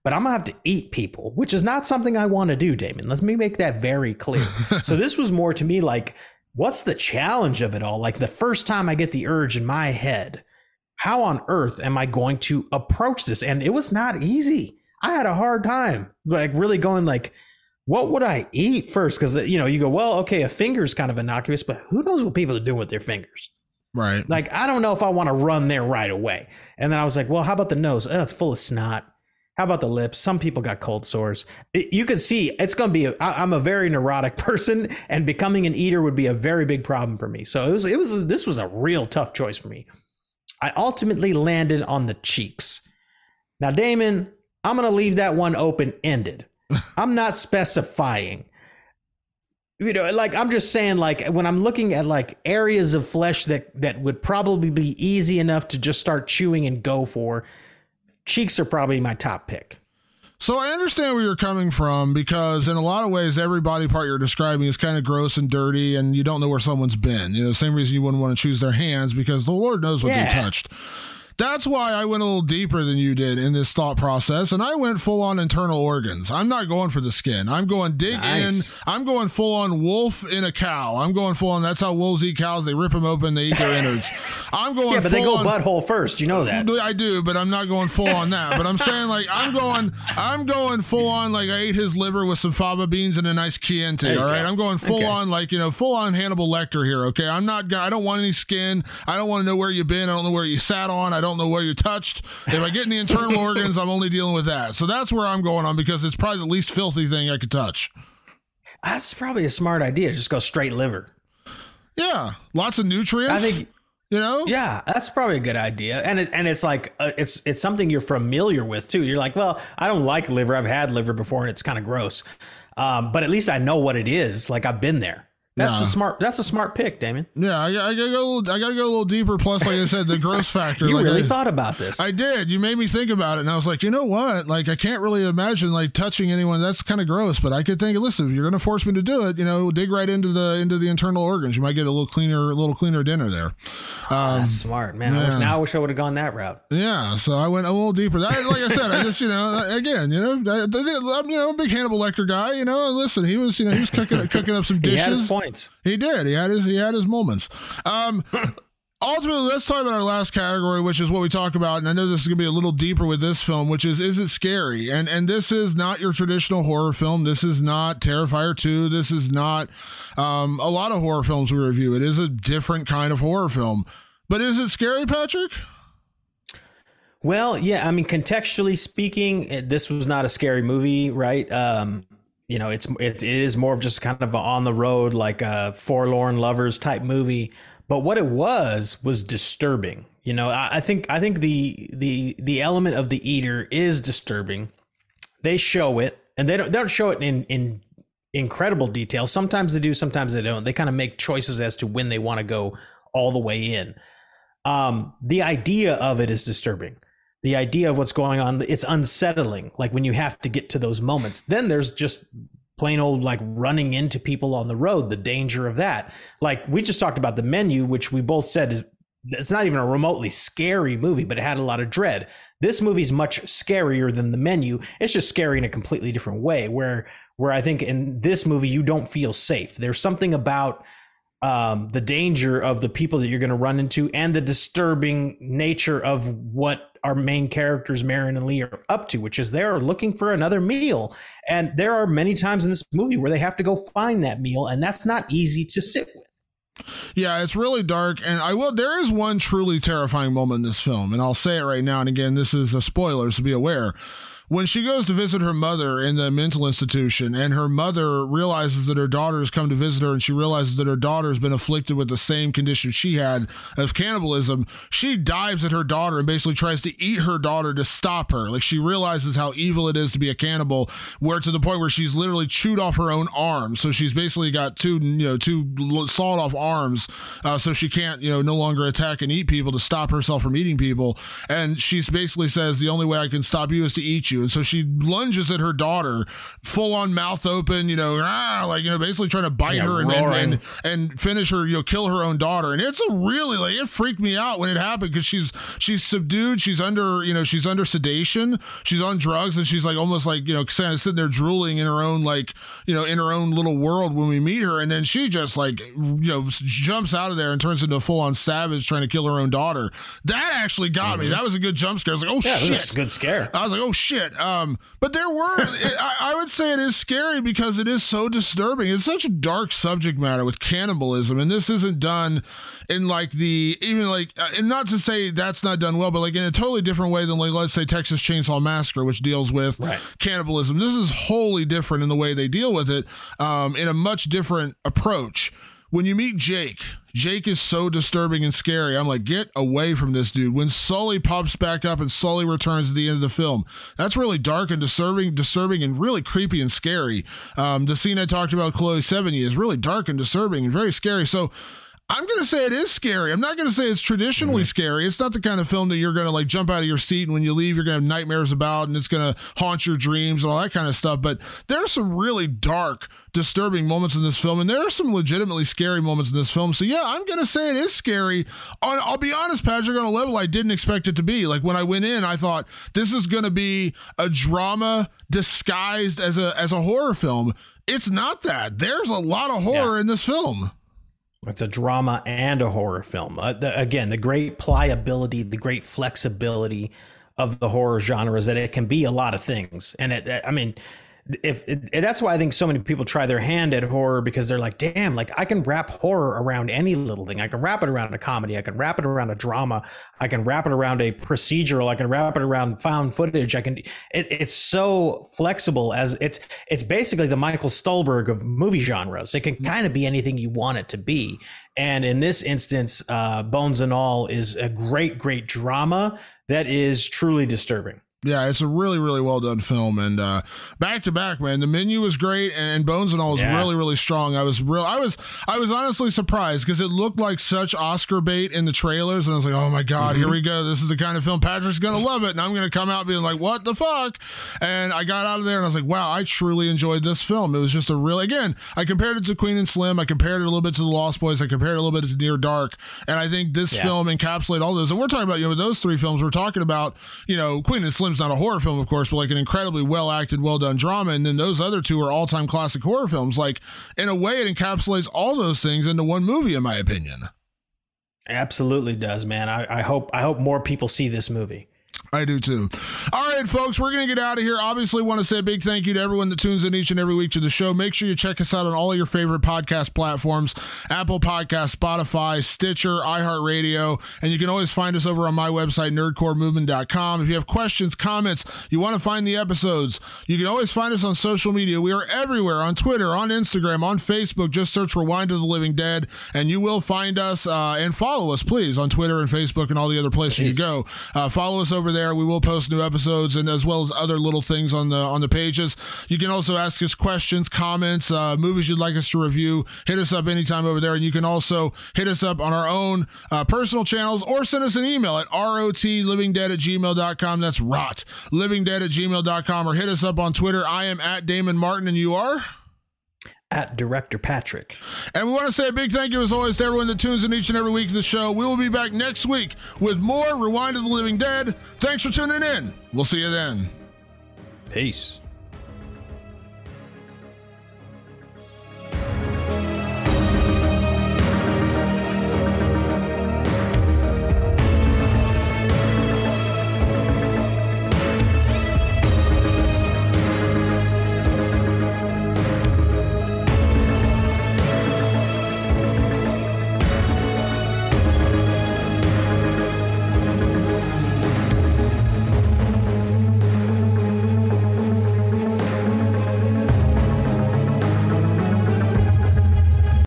but I'm gonna have to eat people, which is not something I want to do, Damon. Let me make that very clear. So this was more to me like, what's the challenge of it all? Like the first time I get the urge in my head, how on earth am I going to approach this? And it was not easy. I had a hard time, like really going like, what would I eat first? Because, you know, you go, well, okay, a finger's kind of innocuous, but who knows what people are doing with their fingers? Right. Like, I don't know if I want to run there right away. And then I was like, well, how about the nose? Oh, it's full of snot. How about the lips? Some people got cold sores. It, you can see it's going to be, a, I, I'm a very neurotic person, and becoming an eater would be a very big problem for me. So it was, it was, this was a real tough choice for me. I ultimately landed on the cheeks. Now, Damon, I'm going to leave that one open-ended. I'm not specifying. You know, like I'm just saying, like when I'm looking at like areas of flesh that that would probably be easy enough to just start chewing and go for, cheeks are probably my top pick. So I understand where you're coming from, because in a lot of ways, every body part you're describing is kind of gross and dirty, and you don't know where someone's been. You know, same reason you wouldn't want to choose their hands, because the Lord knows what Yeah. they touched. That's why I went a little deeper than you did in this thought process, and I went full on internal organs. I'm not going for the skin. I'm going dig Nice. in. I'm going full on wolf in a cow. I'm going full on. That's how wolves eat cows. They rip them open. They eat their innards. I'm going. Yeah, but full they go on, butthole first. You know that. I do, but I'm not going full on that. But I'm saying like I'm going. I'm going full on like I ate his liver with some fava beans and a nice Chianti. you All right, go. I'm going full Okay. on like you know full on Hannibal Lecter here. Okay, I'm not. I don't want any skin. I don't want to know where you've been. I don't know where you sat on. I don't know where you touched. If I get in the internal organs, I'm only dealing with that. So that's where I'm going on, because it's probably the least filthy thing I could touch. That's probably a smart idea. Just go straight liver. Yeah, lots of nutrients. I think. you know. Yeah, that's probably a good idea, and it, and it's like uh, it's it's something you're familiar with too. You're like, well, I don't like liver. I've had liver before, and it's kind of gross, um, but at least I know what it is. Like I've been there. That's Yeah. a smart. That's a smart pick, Damon. Yeah, I, I gotta go. A little, I gotta go a little deeper. Plus, like I said, the gross factor. You like really I, thought about this. I did. You made me think about it, and I was like, you know what? Like, I can't really imagine like touching anyone. That's kind of gross. But I could think, listen, if you're gonna force me to do it, you know, dig right into the into the internal organs. You might get a little cleaner, a little cleaner dinner there. Um, that's smart, man. I yeah. wish, now I wish I would have gone that route. Yeah, so I went a little deeper. That, like I said, I just, you know, again, you know, I, I'm, you know, a big Hannibal Lecter guy. You know, listen, he was, you know, he was cooking cooking up some dishes. He had his points. He did. He had his he had his moments. Um, ultimately, let's talk about our last category, which is what we talk about. And I know this is gonna be a little deeper with this film, which is is it scary? And and this is not your traditional horror film. This is not Terrifier two. This is not um, a lot of horror films we review. It is a different kind of horror film. But is it scary, Patrick? Well, yeah, I mean, contextually speaking, it, this was not a scary movie, right? Um, you know, it's it, it is more of just kind of a on the road, like a forlorn lovers type movie. But what it was was disturbing. You know, I, I think I think the the the element of the eater is disturbing. They show it, and they don't they don't show it in in incredible detail. Sometimes they do, sometimes they don't. They kind of make choices as to when they want to go all the way in. Um, the idea of it is disturbing. The idea of what's going on, it's unsettling. Like when you have to get to those moments, then there's just plain old like running into people on the road, the danger of that. Like we just talked about The Menu, which we both said is, it's not even a remotely scary movie, but it had a lot of dread. This movie's much scarier than The Menu. It's just scary in a completely different way, where where I think in this movie you don't feel safe. There's something about um, the danger of the people that you're going to run into and the disturbing nature of what our main characters, Marion and Lee, are up to, which is they're looking for another meal. And there are many times in this movie where they have to go find that meal, and that's not easy to sit with. Yeah, it's really dark. And I will, there is one truly terrifying moment in this film, and I'll say it right now. And again, this is a spoiler, so be aware. When she goes to visit her mother in the mental institution, and her mother realizes that her daughter has come to visit her, and she realizes that her daughter has been afflicted with the same condition she had of cannibalism, she dives at her daughter and basically tries to eat her daughter to stop her. Like, she realizes how evil it is to be a cannibal, where to the point where she's literally chewed off her own arm. So she's basically got two, you know, two sawed off arms, uh, so she can't, you know, no longer attack and eat people to stop herself from eating people. And she's basically says, the only way I can stop you is to eat you. And so she lunges at her daughter, full on mouth open, you know, ah, like, you know, basically trying to bite Yeah, her and, and, roaring. and and finish her, you know, kill her own daughter. And it's a really, like, it freaked me out when it happened because she's she's subdued. She's under, you know, she's under sedation. She's on drugs, and she's like almost like, you know, kind of sitting there drooling in her own, like, you know, in her own little world when we meet her. And then she just like, you know, jumps out of there and turns into a full on savage trying to kill her own daughter. That actually got me. That was a good jump scare. I was like, oh, Yeah, shit. it was a good scare. I was like, oh shit. Um, but there were, it, I, I would say it is scary because it is so disturbing. It's such a dark subject matter with cannibalism. And this isn't done in like the, even like, uh, and not to say that's not done well, but like in a totally different way than like, let's say Texas Chainsaw Massacre, which deals with Right. cannibalism. This is wholly different in the way they deal with it, um, in a much different approach. When you meet Jake, Jake is so disturbing and scary. I'm like, get away from this dude. When Sully pops back up and Sully returns at the end of the film, that's really dark and disturbing, disturbing and really creepy and scary. Um, the scene I talked about, Chloe Sevigny, is really dark and disturbing and very scary. So I'm going to say it is scary. I'm not going to say it's traditionally mm-hmm. scary. It's not the kind of film that you're going to like jump out of your seat and when you leave, you're going to have nightmares about and it's going to haunt your dreams and all that kind of stuff. But there are some really dark, disturbing moments in this film. And there are some legitimately scary moments in this film. So yeah, I'm going to say it is scary. On, I'll be honest, Patrick, on a level I didn't expect it to be. Like when I went in, I thought this is going to be a drama disguised as a, as a horror film. It's not that. There's a lot of horror yeah. in this film. It's a drama and a horror film. Uh, the, again, the great pliability, the great flexibility of the horror genre is that it can be a lot of things. And it, I mean, if it, that's why I think so many people try their hand at horror because they're like, damn, like I can wrap horror around any little thing. I can wrap it around a comedy. I can wrap it around a drama. I can wrap it around a procedural. I can wrap it around found footage. I can, it, it's so flexible as it's, it's basically the Michael Stuhlbarg of movie genres. It can kind of be anything you want it to be. And in this instance, uh, Bones and All is a great, great drama that is truly disturbing. Yeah, it's a really, really well done film, and uh, back to back, man. The menu was great, and, and Bones and All was yeah. really, really strong. I was real, I was, I was honestly surprised because it looked like such Oscar bait in the trailers, and I was like, oh my god, mm-hmm. here we go. This is the kind of film Patrick's gonna love it, and I'm gonna come out being like, what the fuck? And I got out of there, and I was like, wow, I truly enjoyed this film. It was just a real, again, I compared it to Queen and Slim, I compared it a little bit to The Lost Boys, I compared it a little bit to Near Dark, and I think this yeah. film encapsulated all those. And we're talking about, you know, those three films. We're talking about, you know, Queen and Slim's not a horror film, of course, but like an incredibly well acted, well done drama. And then those other two are all time classic horror films. Like in a way, it encapsulates all those things into one movie, in my opinion. Absolutely does, man. I, I hope I hope more people see this movie. I do too. All right, folks, we're going to get out of here. Obviously, want to say a big thank you to everyone that tunes in each and every week to the show. Make sure you check us out on all of your favorite podcast platforms, Apple Podcasts, Spotify, Stitcher, iHeartRadio, and you can always find us over on my website, nerdcore movement dot com. If you have questions, comments, you want to find the episodes, you can always find us on social media. We are everywhere, on Twitter, on Instagram, on Facebook. Just search Rewind of the Living Dead, and you will find us, uh, and follow us, please, on Twitter and Facebook and all the other places please. you go. Uh, follow us over there. We will post new episodes and as well as other little things on the on the pages. You can also ask us questions, comments, uh, movies you'd like us to review. Hit us up anytime over there. And you can also hit us up on our own uh, personal channels or send us an email at rotlivingdead at gmail dot com. That's rot, livingdead at gmail dot com. Or hit us up on Twitter. I am at Damon Martin and you are? At Director Patrick. And we want to say a big thank you as always to everyone that tunes in each and every week of the show. We will be back next week with more Rewind of the Living Dead. Thanks for tuning in. We'll see you then. Peace.